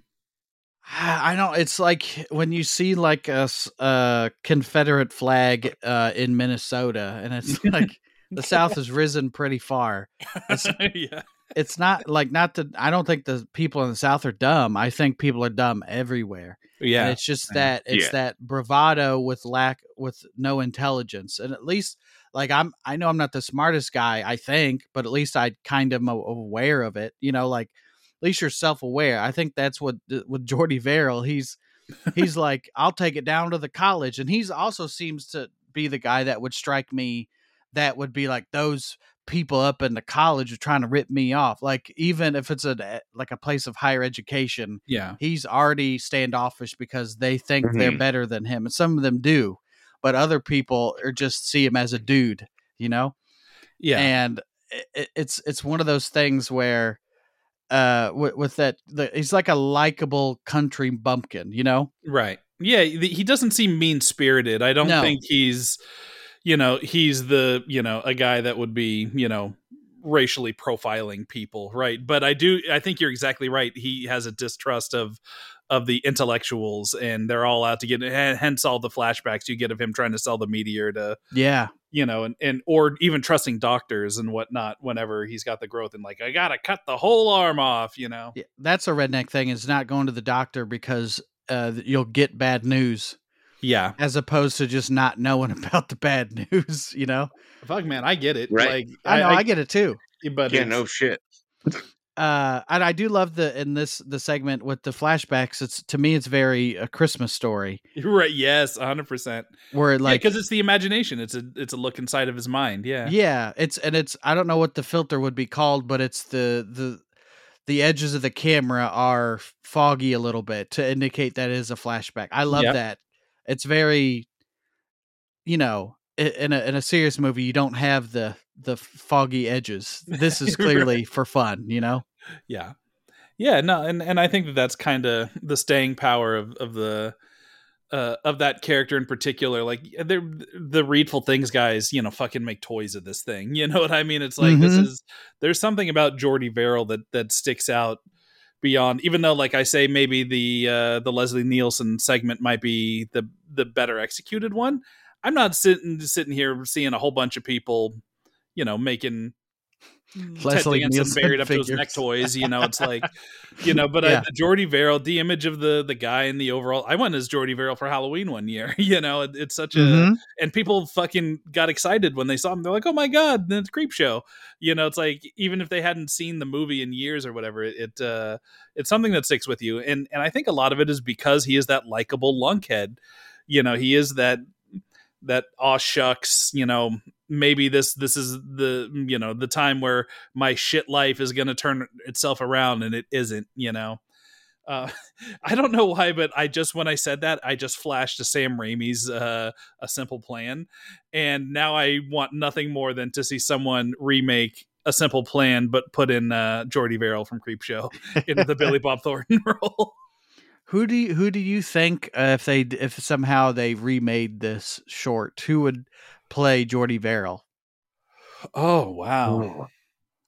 I don't. It's like when you see like a, s- a Confederate flag uh, in Minnesota, and it's like the South has risen pretty far. It's, yeah. it's not like not to. I don't think the people in the South are dumb. I think people are dumb everywhere. Yeah. And it's just that it's Yeah. that bravado with lack with no intelligence. And at least like I'm I know I'm not the smartest guy, I think, but at least I kind of am aware of it. You know, like at least you're self-aware. I think that's what with Jordy Verrill, he's he's like, I'll take it down to the college. And he's also seems to be the guy that would strike me that would be like those people up in the college are trying to rip me off. Like even if it's a like a place of higher education, Yeah. he's already standoffish because they think they're Mhm. better than him, and some of them do, but other people are just see him as a dude, you know. Yeah. And it, it's it's one of those things where, uh, with, with that, the, he's like a likable country bumpkin, you know. Right. Yeah. the- He doesn't seem mean spirited. I don't No. think he's, you know, he's the, you know, a guy that would be, you know, racially profiling people. Right. But I do, I think you're exactly right. He has a distrust of, of the intellectuals, and they're all out to get, hence all the flashbacks you get of him trying to sell the meteor to, Yeah, you know, and, and or even trusting doctors and whatnot whenever he's got the growth and like, I gotta cut the whole arm off, you know. yeah. That's a redneck thing, is not going to the doctor because uh, you'll get bad news, Yeah. as opposed to just not knowing about the bad news, you know. Fuck, man, I get it. Right. Like, I know, I, get it too. but Yeah, it's- no shit. Uh, and I do love the in this the segment with the flashbacks. It's to me, it's very a Christmas Story Right. Yes. A hundred percent. where Like, like because it's the imagination. It's a it's a look inside of his mind. Yeah. yeah, it's and it's I don't know what the filter would be called, but it's the the the edges of the camera are foggy a little bit to indicate that it is a flashback. I love Yep. that. It's very, you know, i- in a in a serious movie, you don't have the the foggy edges. This is clearly for fun, you know. Yeah. Yeah. No. And and I think that that's kind of the staying power of of the. Uh, of that character in particular, like they're the Readful Things guys, you know, fucking make toys of this thing. You know what I mean? It's like this Mhm. is there's something about Jordy Verrill that that sticks out beyond. Even though, like I say, maybe the uh, the Leslie Nielsen segment might be the the better executed one. I'm not sitting sitting here seeing a whole bunch of people, you know, making. Leslie Ted Danson Nielsen buried up those figures. neck toys, you know. It's like, you know, but Yeah. I, the Jordy Verrill, the image of the the guy in the overall. I went as Jordy Verrill for Halloween one year. You know, it, it's such a Mhm. and people fucking got excited when they saw him. They're like, "Oh my god, the Creep Show!" You know, it's like even if they hadn't seen the movie in years or whatever, it, it uh, it's something that sticks with you. And and I think a lot of it is because he is that likable lunkhead. You know, he is that that aw shucks, you know, maybe this this is the you know the time where my shit life is going to turn itself around, and it isn't. You know, uh, I don't know why, but I just when I said that, I just flashed to Sam Raimi's uh, A Simple Plan, and now I want nothing more than to see someone remake A Simple Plan, but put in uh, Jordy Verrill from Creepshow into the Billy Bob Thornton role. Who do you, who do you think uh, if they if somehow they remade this short, who would play Jordy Verrill? Oh wow.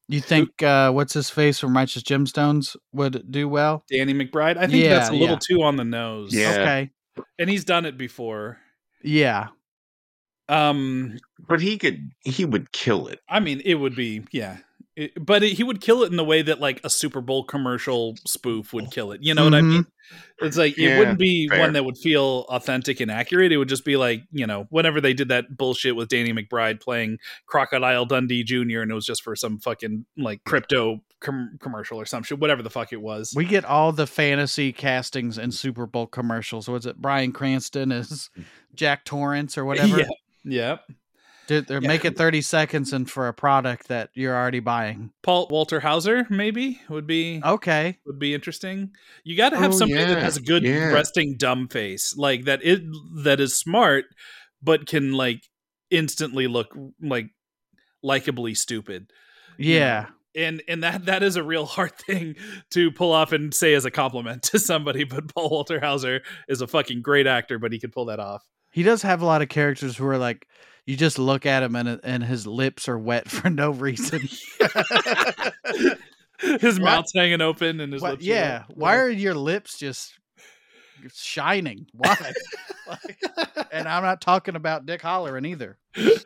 You think uh, what's his face from Righteous Gemstones would do well? Danny McBride. I think Yeah, that's a little yeah. too on the nose. Yeah. Okay. And he's done it before. Yeah. Um, But he could, he would kill it. I mean, it would be, yeah. It, but it, he would kill it in the way that like a Super Bowl commercial spoof would kill it. You know what I Mhm. mean? It's like, it Yeah, wouldn't be fair. one that would feel authentic and accurate. It would just be like, you know, whenever they did that bullshit with Danny McBride playing Crocodile Dundee Junior and it was just for some fucking like crypto com- commercial or some shit, whatever the fuck it was. We get all the fantasy castings in Super Bowl commercials. Was it Bryan Cranston as Jack Torrance or whatever? Yeah. Yeah. Dude, they're Yeah. making thirty seconds and for a product that you're already buying. Paul Walter Hauser maybe would be Okay. would be interesting. You got to have Oh, somebody yeah, that has a good yeah. resting dumb face, like that it that is smart, but can like instantly look like likably stupid. Yeah. And and that that is a real hard thing to pull off and say as a compliment to somebody. But Paul Walter Hauser is a fucking great actor, but he could pull that off. He does have a lot of characters who are like, you just look at him and and his lips are wet for no reason. His What? mouth's hanging open and his What- lips. are yeah. wet. Why are your lips just shining? Why? Like, and I'm not talking about Dick Halloran either.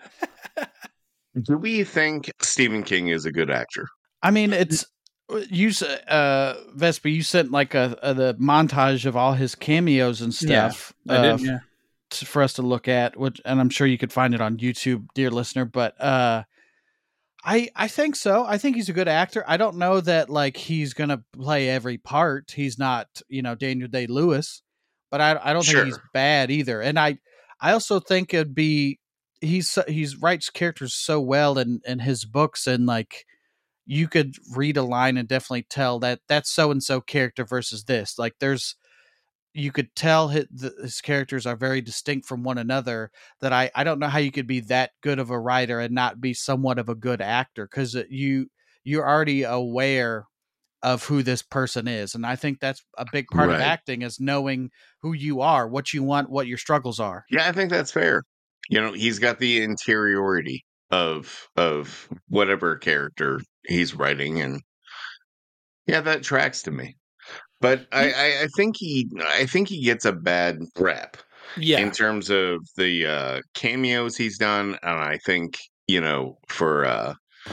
Do we think Stephen King is a good actor? I mean, it's you, s- uh, Vespa. You sent like a, a the montage of all his cameos and Yeah, stuff I uh, did, yeah. t- for us to look at, which, and I'm sure you could find it on YouTube, dear listener. But uh, I I think so. I think he's a good actor. I don't know that like he's gonna play every part. He's not, you know, Daniel Day Lewis, but I I don't Sure. think he's bad either. And I I also think it'd be he's so- he's writes characters so well in in his books, and like you could read a line and definitely tell that that's so and so character versus this. Like there's you could tell his, his characters are very distinct from one another. That I I don't know how you could be that good of a writer and not be somewhat of a good actor, because you you're already aware of who this person is, and I think that's a big part of Right. acting is knowing who you are, what you want, what your struggles are. Yeah, I think that's fair. You know, he's got the interiority of of whatever character he's writing, and yeah, that tracks to me. But I, I, I think he I think he gets a bad rap Yeah. in terms of the uh, cameos he's done, and I think you know for uh,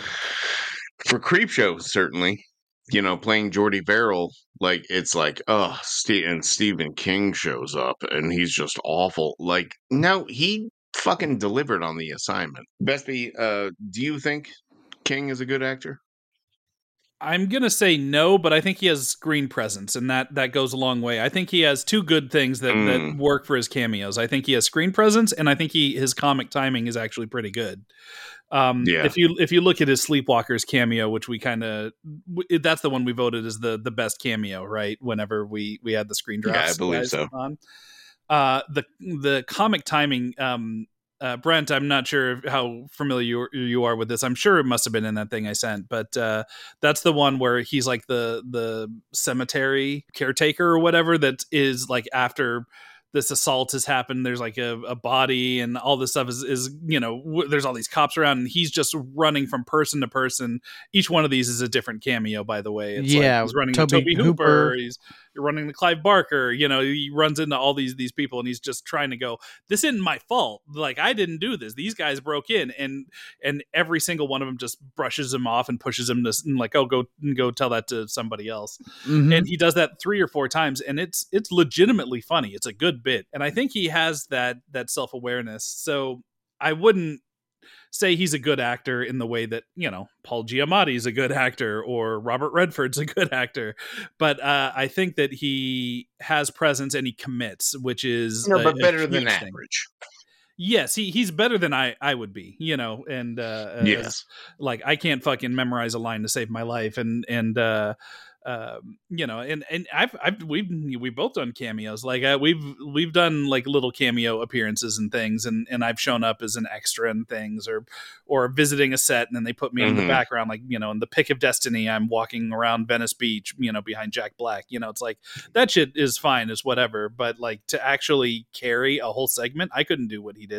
for Creepshow certainly, you know, playing Jordy Verrill, like it's like oh, Ste- and Stephen King shows up and he's just awful. Like no, he fucking delivered on the assignment. Bestie, uh, do you think King is a good actor? I'm gonna say no, but I think he has screen presence, and that that goes a long way. I think he has two good things that, that Mm. work for his cameos. I think he has screen presence, and I think he his comic timing is actually pretty good. Um, Yeah. If you if you look at his Sleepwalkers cameo, which we kind of that's the one we voted as the the best cameo, right? Whenever we we had the screen Yeah, drafts, I believe guys so. on. Uh, the the comic timing. Um, uh, Brent, I'm not sure how familiar you, you are with this. I'm sure it must have been in that thing I sent, but uh, that's the one where he's like the the cemetery caretaker or whatever. That is like after this assault has happened, there's like a, a body and all this stuff is, is you know, w- there's all these cops around and he's just running from person to person. Each one of these is a different cameo, by the way. It's Yeah, like he's running Toby to Toby Hooper. Hooper. He's you're running to Clive Barker. You know, he runs into all these these people and he's just trying to go, this isn't my fault. Like I didn't do this. These guys broke in, and and every single one of them just brushes him off and pushes him to like, oh, go go tell that to somebody else. Mhm. And he does that three or four times, and it's it's legitimately funny. It's a good bit, and I think he has that that self awareness. So I wouldn't say he's a good actor in the way that, you know, Paul Giamatti's a good actor or Robert Redford's a good actor, but uh, I think that he has presence and he commits, which is No, a- but a better than huge thing. average. Yes, he he's better than I I would be, you know, and uh, as- Yes. like I can't fucking memorize a line to save my life, and and uh, um, you know, and and I've I've we've we've both done cameos, like uh, we've we've done like little cameo appearances and things, and and I've shown up as an extra and things, or or visiting a set, and then they put me in the Mhm. background, like, you know, in The Pick of Destiny, I'm walking around Venice Beach, you know, behind Jack Black, you know, it's like that shit is fine, is whatever, but like to actually carry a whole segment, I couldn't do what he did.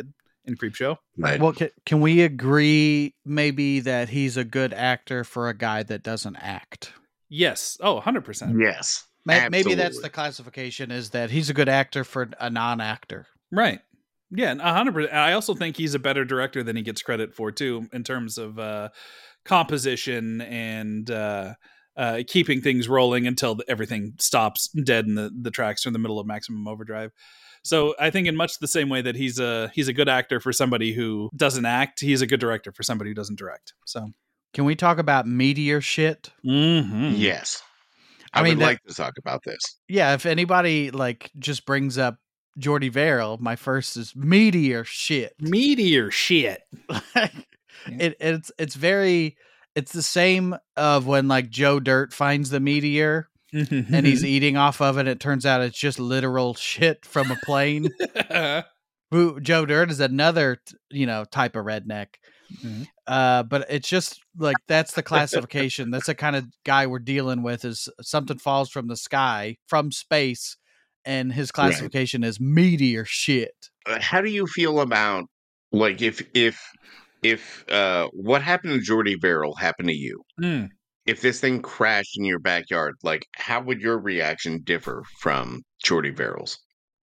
in Creepshow. Right. Well, can, can we agree maybe that he's a good actor for a guy that doesn't act? Yes. Oh, one hundred percent. Yes. May- Maybe that's absolutely. the classification, is that he's a good actor for a non-actor. Right. Yeah, one hundred percent. I also think he's a better director than he gets credit for, too, in terms of uh, composition and uh, uh, keeping things rolling until everything stops dead in the, the tracks or in the middle of Maximum Overdrive. So I think in much the same way that he's a he's a good actor for somebody who doesn't act, he's a good director for somebody who doesn't direct. So Can we talk about meteor shit? mm-hmm. Yes. I, I mean, would that- like to talk about this. Yeah, if anybody like just brings up Jordy Verrill, my first is meteor shit. meteor shit. it it's it's very it's the same of when like Joe Dirt finds the meteor and he's eating off of it. It turns out it's just literal shit from a plane. Who Joe Dirt is another, you know, type of redneck. Mhm. Uh, but it's just like that's the classification. That's the kind of guy we're dealing with. Is something falls from the sky, from space, and his classification is meteor shit. Uh, How do you feel about like if if if uh what happened to Jordy Verrill happened to you? Mm. If this thing crashed in your backyard, like how would your reaction differ from Jordy Verrill's?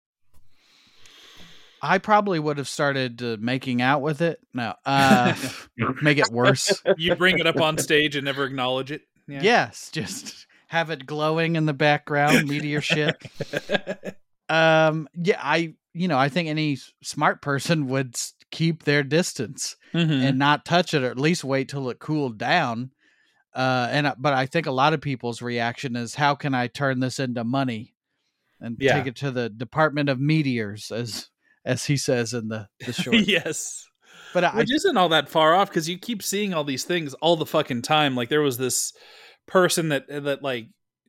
I probably would have started uh, making out with it. No, uh, make it worse. You bring it up on stage and never acknowledge it. Yeah. Yes, just have it glowing in the background, meteor shit. Um, yeah, I, you know, I think any s- smart person would s- keep their distance Mhm. and not touch it, or at least wait till it cooled down. Uh, and I- but I think a lot of people's reaction is, how can I turn this into money and Yeah. take it to the Department of Meteors, as as he says in the the short. Yes. But I, Which isn't all that far off because you keep seeing all these things all the fucking time. Like there was this person that that like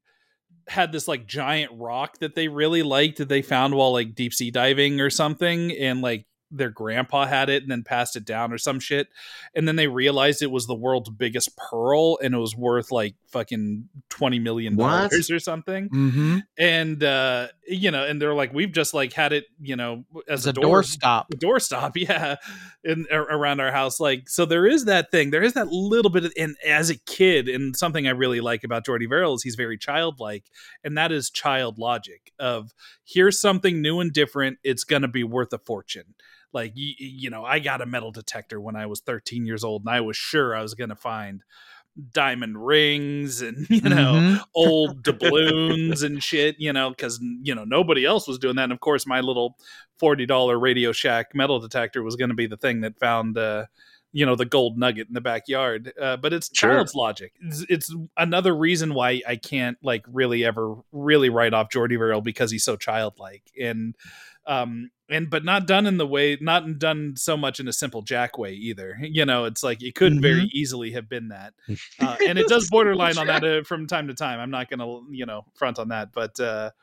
had this like giant rock that they really liked that they found while like deep sea diving or something, and like their grandpa had it and then passed it down or some shit, and then they realized it was the world's biggest pearl and it was worth like fucking twenty million dollars What? or something. mm-hmm. And uh you know, and they're like, we've just like had it, you know, as as a, a door doorstop. doorstop, yeah, in ar- around our house. Like, so there is that thing. There is that little bit of, and as a kid, and something I really like about Jordy Verrill is he's very childlike, and that is child logic of here's something new and different. It's gonna be worth a fortune. Like, you, you know, I got a metal detector when I was thirteen years old, and I was sure I was gonna find diamond rings and, you know, Mhm. old doubloons and shit, you know, because, you know, nobody else was doing that. And of course, my little forty dollars Radio Shack metal detector was going to be the thing that found, uh, you know, the gold nugget in the backyard. Uh, but it's Sure. child's logic. It's, it's another reason why I can't like really ever really write off Jordy Verrill, because he's so childlike. And, um, and but not done in the way, not done so much in a simple Jack way either. You know, it's like it could very easily have been that, uh, and it does borderline on that uh, from time to time. I'm not going to, you know, front on that, but uh,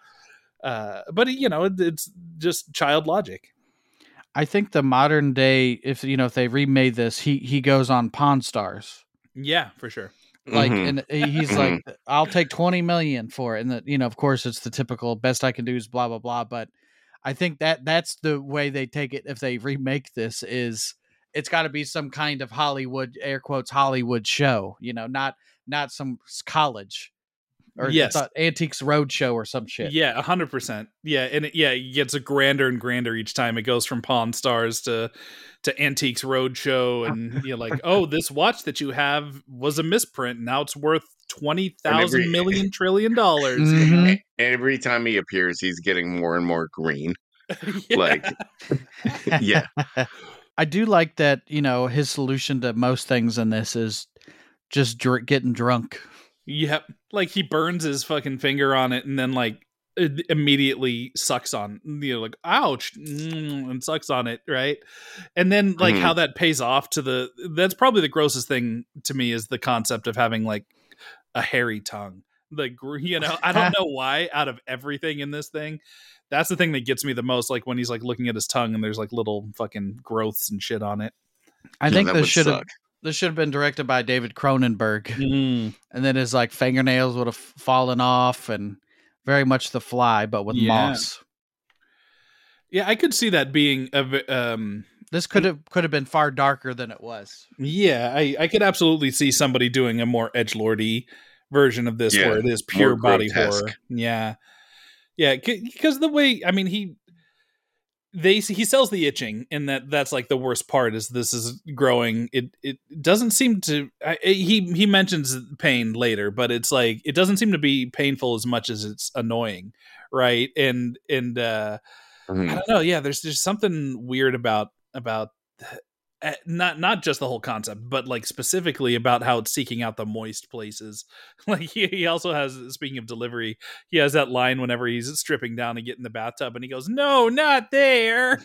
uh, but you know, it, it's just child logic. I think the modern day, if you know, if they remade this, he he goes on Pawn Stars, Yeah, for sure. like, Mhm. and he's like, I'll take twenty million for it, and that, you know, of course, it's the typical best I can do is blah blah blah. But I think that that's the way they take it if they remake this. Is it's got to be some kind of Hollywood, air quotes, Hollywood show, you know, not not some s- college or Yes. it's a Antiques Roadshow or some shit. Yeah, a hundred percent. Yeah, and it, yeah, it gets a grander and grander each time. It goes from Pawn Stars to to Antiques Roadshow, and you're like, oh, this watch that you have was a misprint. Now it's worth twenty thousand every- million trillion dollars. Mhm. E- Every time he appears, he's getting more and more green. Yeah. Like, yeah, I do like that, you know, his solution to most things in this is just dr- getting drunk. Yep. Like he burns his fucking finger on it and then like it immediately sucks on, you know, like ouch, mm, and sucks on it, right? And then like Mhm. how that pays off to the that's probably the grossest thing to me is the concept of having like a hairy tongue. Like, you know, I don't know why out of everything in this thing, that's the thing that gets me the most, like when he's like looking at his tongue and there's like little fucking growths and shit on it. I Yeah, think that this would should have suck. this should have been directed by David Cronenberg, Mm. and then his like fingernails would have fallen off, and very much The Fly, but with Yeah. moss. Yeah, I could see that being a v- um This could have could have been far darker than it was. Yeah, I, I could absolutely see somebody doing a more edgelordy version of this Yeah, where it is pure more body grotesque. horror. Yeah. Yeah, because the way, I mean, he they he sells the itching, and that that's like the worst part is this is growing. It it doesn't seem to I, he he mentions pain later, but it's like it doesn't seem to be painful as much as it's annoying, right? And and uh Mhm. I don't know. Yeah, there's there's something weird about about uh, not not just the whole concept, but like specifically about how it's seeking out the moist places. Like he, he also has, speaking of delivery, he has that line whenever he's stripping down and get in the bathtub, and he goes, "No, not there."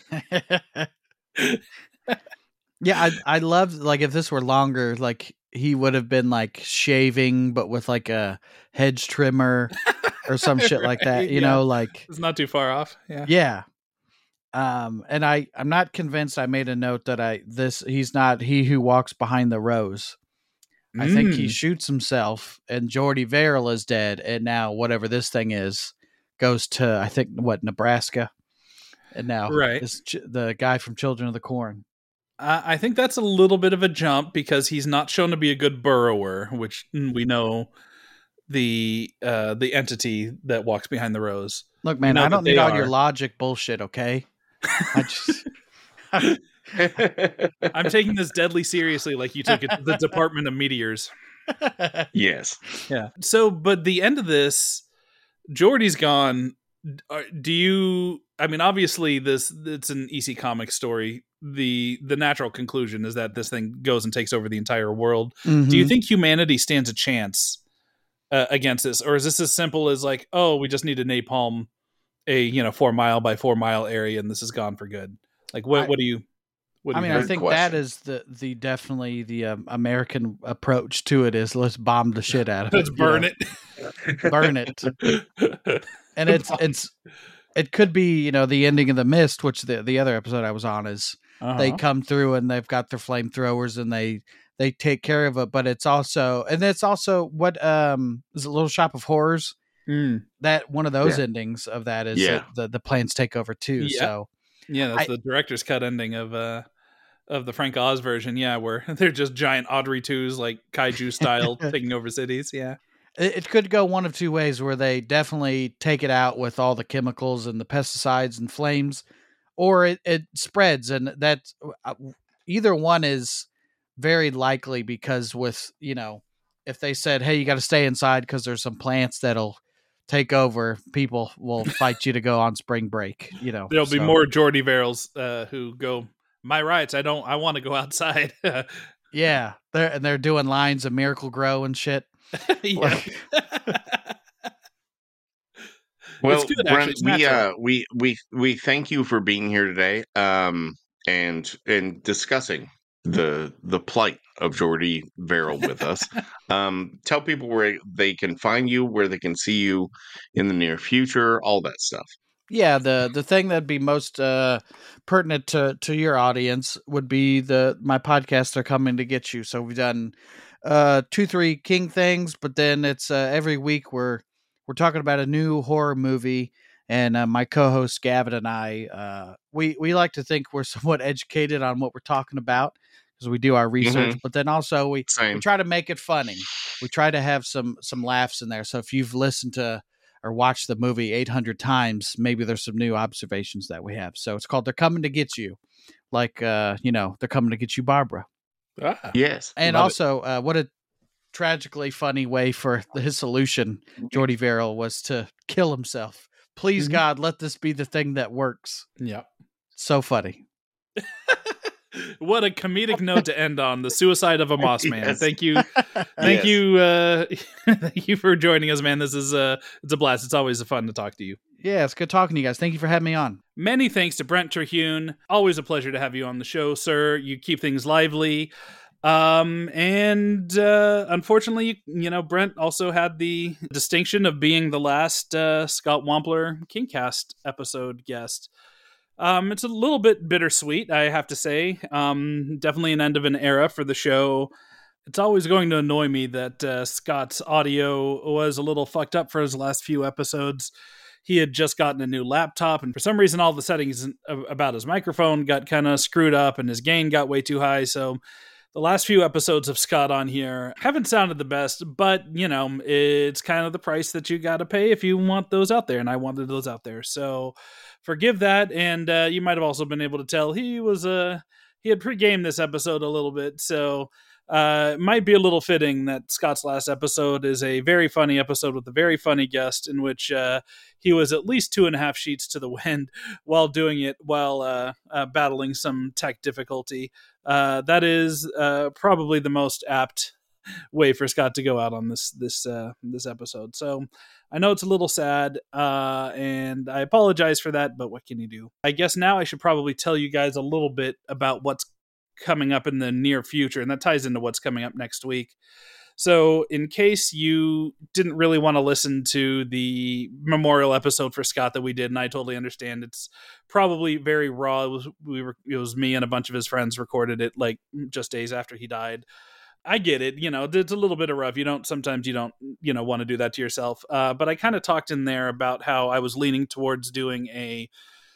Yeah, I I loved, like, if this were longer, like he would have been like shaving, but with like a hedge trimmer or some shit like that. Right, You yeah. know, like It's not too far off. Yeah. yeah. Um, and I I'm not convinced. I made a note that I this he's not he who walks behind the rose. I think he Mm. shoots himself, and Jordy Verrill is dead, and now whatever this thing is goes to, I think, what, Nebraska, and now Right. is ch- the guy from Children of the Corn. Uh, I think that's a little bit of a jump because he's not shown to be a good burrower, which we know the uh, the entity that walks behind the rose. Look, man, know I that don't they need all your are. logic bullshit. Okay, I just I'm taking this deadly seriously, like you took it to the Department of Meteors. Yes. Yeah. So, but the end of this, Jordy's gone. Are- Do you? I mean, obviously, this it's an E C Comics story. the The natural conclusion is that this thing goes and takes over the entire world. Do you Mhm. think humanity stands a chance uh, against this, or is this as simple as like, oh, we just need to napalm a you know four mile by four mile area, and this is gone for good? Like, what? I- what do you? What do I you mean, think? I Good think question. that is the the definitely the um, American approach to it is let's bomb the shit out of Let's it. you burn know? it. Burn it. And it's it's it could be, you know, the ending of The Mist, which the the other episode I was on is Uh-huh. they come through and they've got their flamethrowers and they they take care of it. But it's also and it's also what um is it Little Shop of Horrors? Mm. That one of those Yeah. endings of that is Yeah. that the the planes take over too. Yeah. So Yeah, that's I- the director's cut ending of uh of the Frank Oz version. Yeah, where they're just giant Audrey twos, like kaiju style, taking over cities. Yeah, it, it could go one of two ways, where they definitely take it out with all the chemicals and the pesticides and flames, or it, it spreads, and that uh, either one is very likely, because with, you know, if they said, hey, you got to stay inside because there's some plants that'll take over, people will fight you to go on spring break, you know. there'll be so- more Jordy Verrills uh, who go, my rights. I don't. I want to go outside. Yeah, they're and they're doing lines of Miracle Grow and shit. Yeah. Well, It's good, actually. Brent, It's we natural. uh, we we we thank you for being here today, um, and and discussing the the plight of Jordy Verrill with us. Um, tell people where they can find you, where they can see you in the near future, all that stuff. Yeah, the the thing that'd be most uh, pertinent to to your audience would be the my podcast. They're coming to get you. So we've done uh, two, three King things, but then it's uh, every week we're we're talking about a new horror movie, and uh, my co-host Gavin and I, uh, we we like to think we're somewhat educated on what we're talking about because we do our research, but then also we, we Same. try to make it funny. We try to have some some laughs in there. So if you've listened to or watched the movie eight hundred times, maybe there's some new observations that we have. So it's called They're Coming to Get You. Like, uh, you know, they're coming to get you, Barbara. Ah. Yes, And Love it. also, uh, what a tragically funny way for his solution, Jordy Verrill, was to kill himself. Please, Mhm. God, let this be the thing that works. Yeah. So funny. What a comedic note to end on. The suicide of a moss man. Yes. Thank you. Thank Yes. you. Uh, thank you for joining us, man. This is uh, it's a blast. It's always fun to talk to you. Yeah, it's good talking to you guys. Thank you for having me on. Many thanks to Brent Terhune. Always a pleasure to have you on the show, sir. You keep things lively. Um, and uh, unfortunately, you, you know, Brent also had the distinction of being the last uh, Scott Wampler Kingcast episode guest. Um, it's a little bit bittersweet, I have to say. Um, definitely an end of an era for the show. It's always going to annoy me that uh, Scott's audio was a little fucked up for his last few episodes. he had just gotten a new laptop, and for some reason all the settings about his microphone got kind of screwed up and his gain got way too high. So the last few episodes of Scott on here haven't sounded the best, but, you know, it's kind of the price that you got to pay if you want those out there, and I wanted those out there. So forgive that, and uh, you might have also been able to tell he was uh, he had pre-gamed this episode a little bit, so uh, it might be a little fitting that Scott's last episode is a very funny episode with a very funny guest in which uh, he was at least two and a half sheets to the wind while doing it, while uh, uh, battling some tech difficulty. Uh, that is uh, probably the most apt way for Scott to go out on this this uh, this episode. So I know it's a little sad, uh, and I apologize for that, but what can you do? I guess now I should probably tell you guys a little bit about what's coming up in the near future, and that ties into what's coming up next week. So in case you didn't really want to listen to the memorial episode for Scott that we did, and I totally understand, it's probably very raw. It was, we were, it was me and a bunch of his friends recorded it like just days after he died. I get it. You know, it's a little bit of rough. You don't, sometimes you don't, you know, want to do that to yourself. Uh, but I kind of talked in there about how I was leaning towards doing a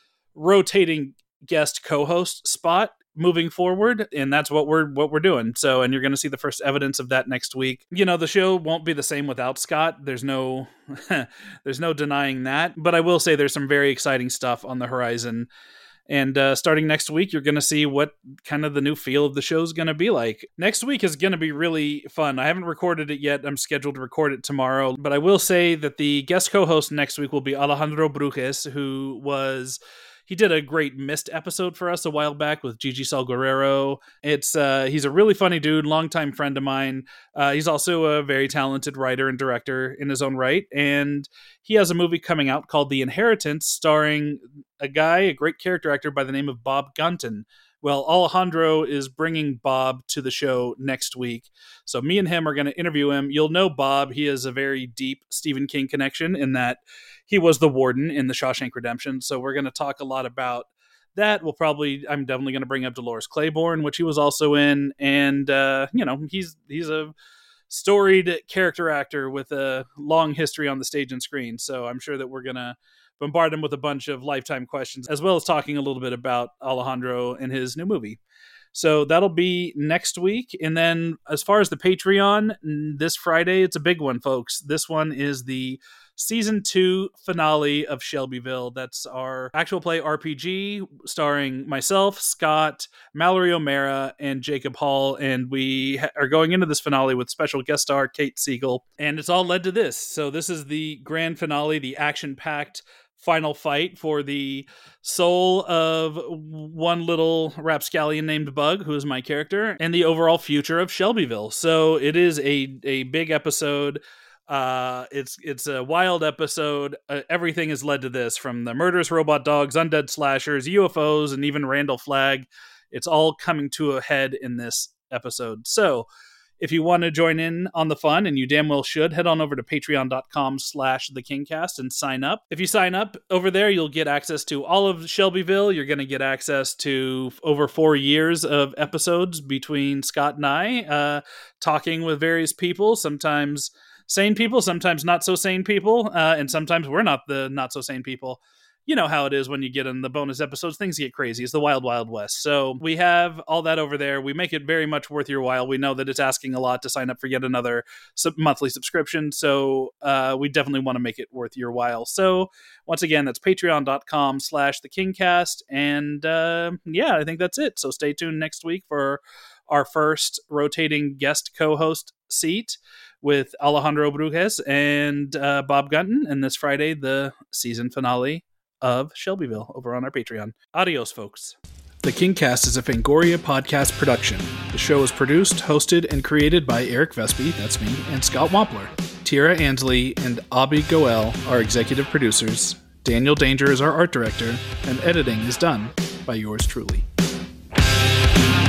rotating guest co-host spot moving forward, and that's what we're what we're doing. So, and you're going to see the first evidence of that next week. You know, the show won't be the same without Scott. There's no there's no denying that, but I will say there's some very exciting stuff on the horizon. And uh, starting next week, you're going to see what kind of the new feel of the show is going to be like. Next week is going to be really fun. I haven't recorded it yet. I'm scheduled to record it tomorrow. But I will say that the guest co-host next week will be Alejandro Brujes, who was... He did a great Mist episode for us a while back with Gigi Salguerrero. It's uh, he's a really funny dude, longtime friend of mine. Uh, he's also a very talented writer and director in his own right. And he has a movie coming out called The Inheritance, starring a guy, a great character actor by the name of Bob Gunton. Well, Alejandro is bringing Bob to the show next week. So me and him are going to interview him. You'll know Bob. He has a very deep Stephen King connection in that he was the warden in The Shawshank Redemption. So we're going to talk a lot about that. We'll probably, I'm definitely going to bring up Dolores Claiborne, which he was also in. And, uh, you know, he's he's a storied character actor with a long history on the stage and screen. So I'm sure that we're going to bombard him with a bunch of lifetime questions, as well as talking a little bit about Alejandro and his new movie. So that'll be next week. And then as far as the Patreon, this Friday, it's a big one, folks. This one is the season two finale of Shelbyville. That's our actual play R P G starring myself, Scott, Mallory O'Mara, and Jacob Hall. And we ha- are going into this finale with special guest star Kate Siegel. And it's all led to this. So this is the grand finale, the action-packed final fight for the soul of one little rapscallion named Bug, who is my character, and the overall future of Shelbyville. So it is a, a big episode. Uh, it's it's a wild episode. Uh, everything has led to this, from the murderous robot dogs, undead slashers, U F Os, and even Randall Flagg. It's all coming to a head in this episode. So if you want to join in on the fun, and you damn well should, head on over to patreon.com slash the Kingcast and sign up. If you sign up over there, you'll get access to all of Shelbyville. You're going to get access to over four years of episodes between Scott and I, uh, talking with various people, sometimes sane people, sometimes not so sane people, uh, and sometimes we're not the not so sane people. You know how it is when you get in the bonus episodes, things get crazy. It's the wild, wild west. So we have all that over there. We make it very much worth your while. We know that it's asking a lot to sign up for yet another sub- monthly subscription. So uh, we definitely want to make it worth your while. So once again, that's patreon.com slash the Kingcast. And uh, yeah, I think that's it. So stay tuned next week for our first rotating guest co-host seat with Alejandro Brujes and uh, Bob Gunton. And this Friday, the season finale of Shelbyville over on our Patreon. Adios, folks. The Kingcast is a Fangoria podcast production. The show is produced, hosted, and created by Eric Vespi, that's me, and Scott Wampler. Tira Ansley and Abby Goel are executive producers. Daniel Danger is our art director, and editing is done by yours truly.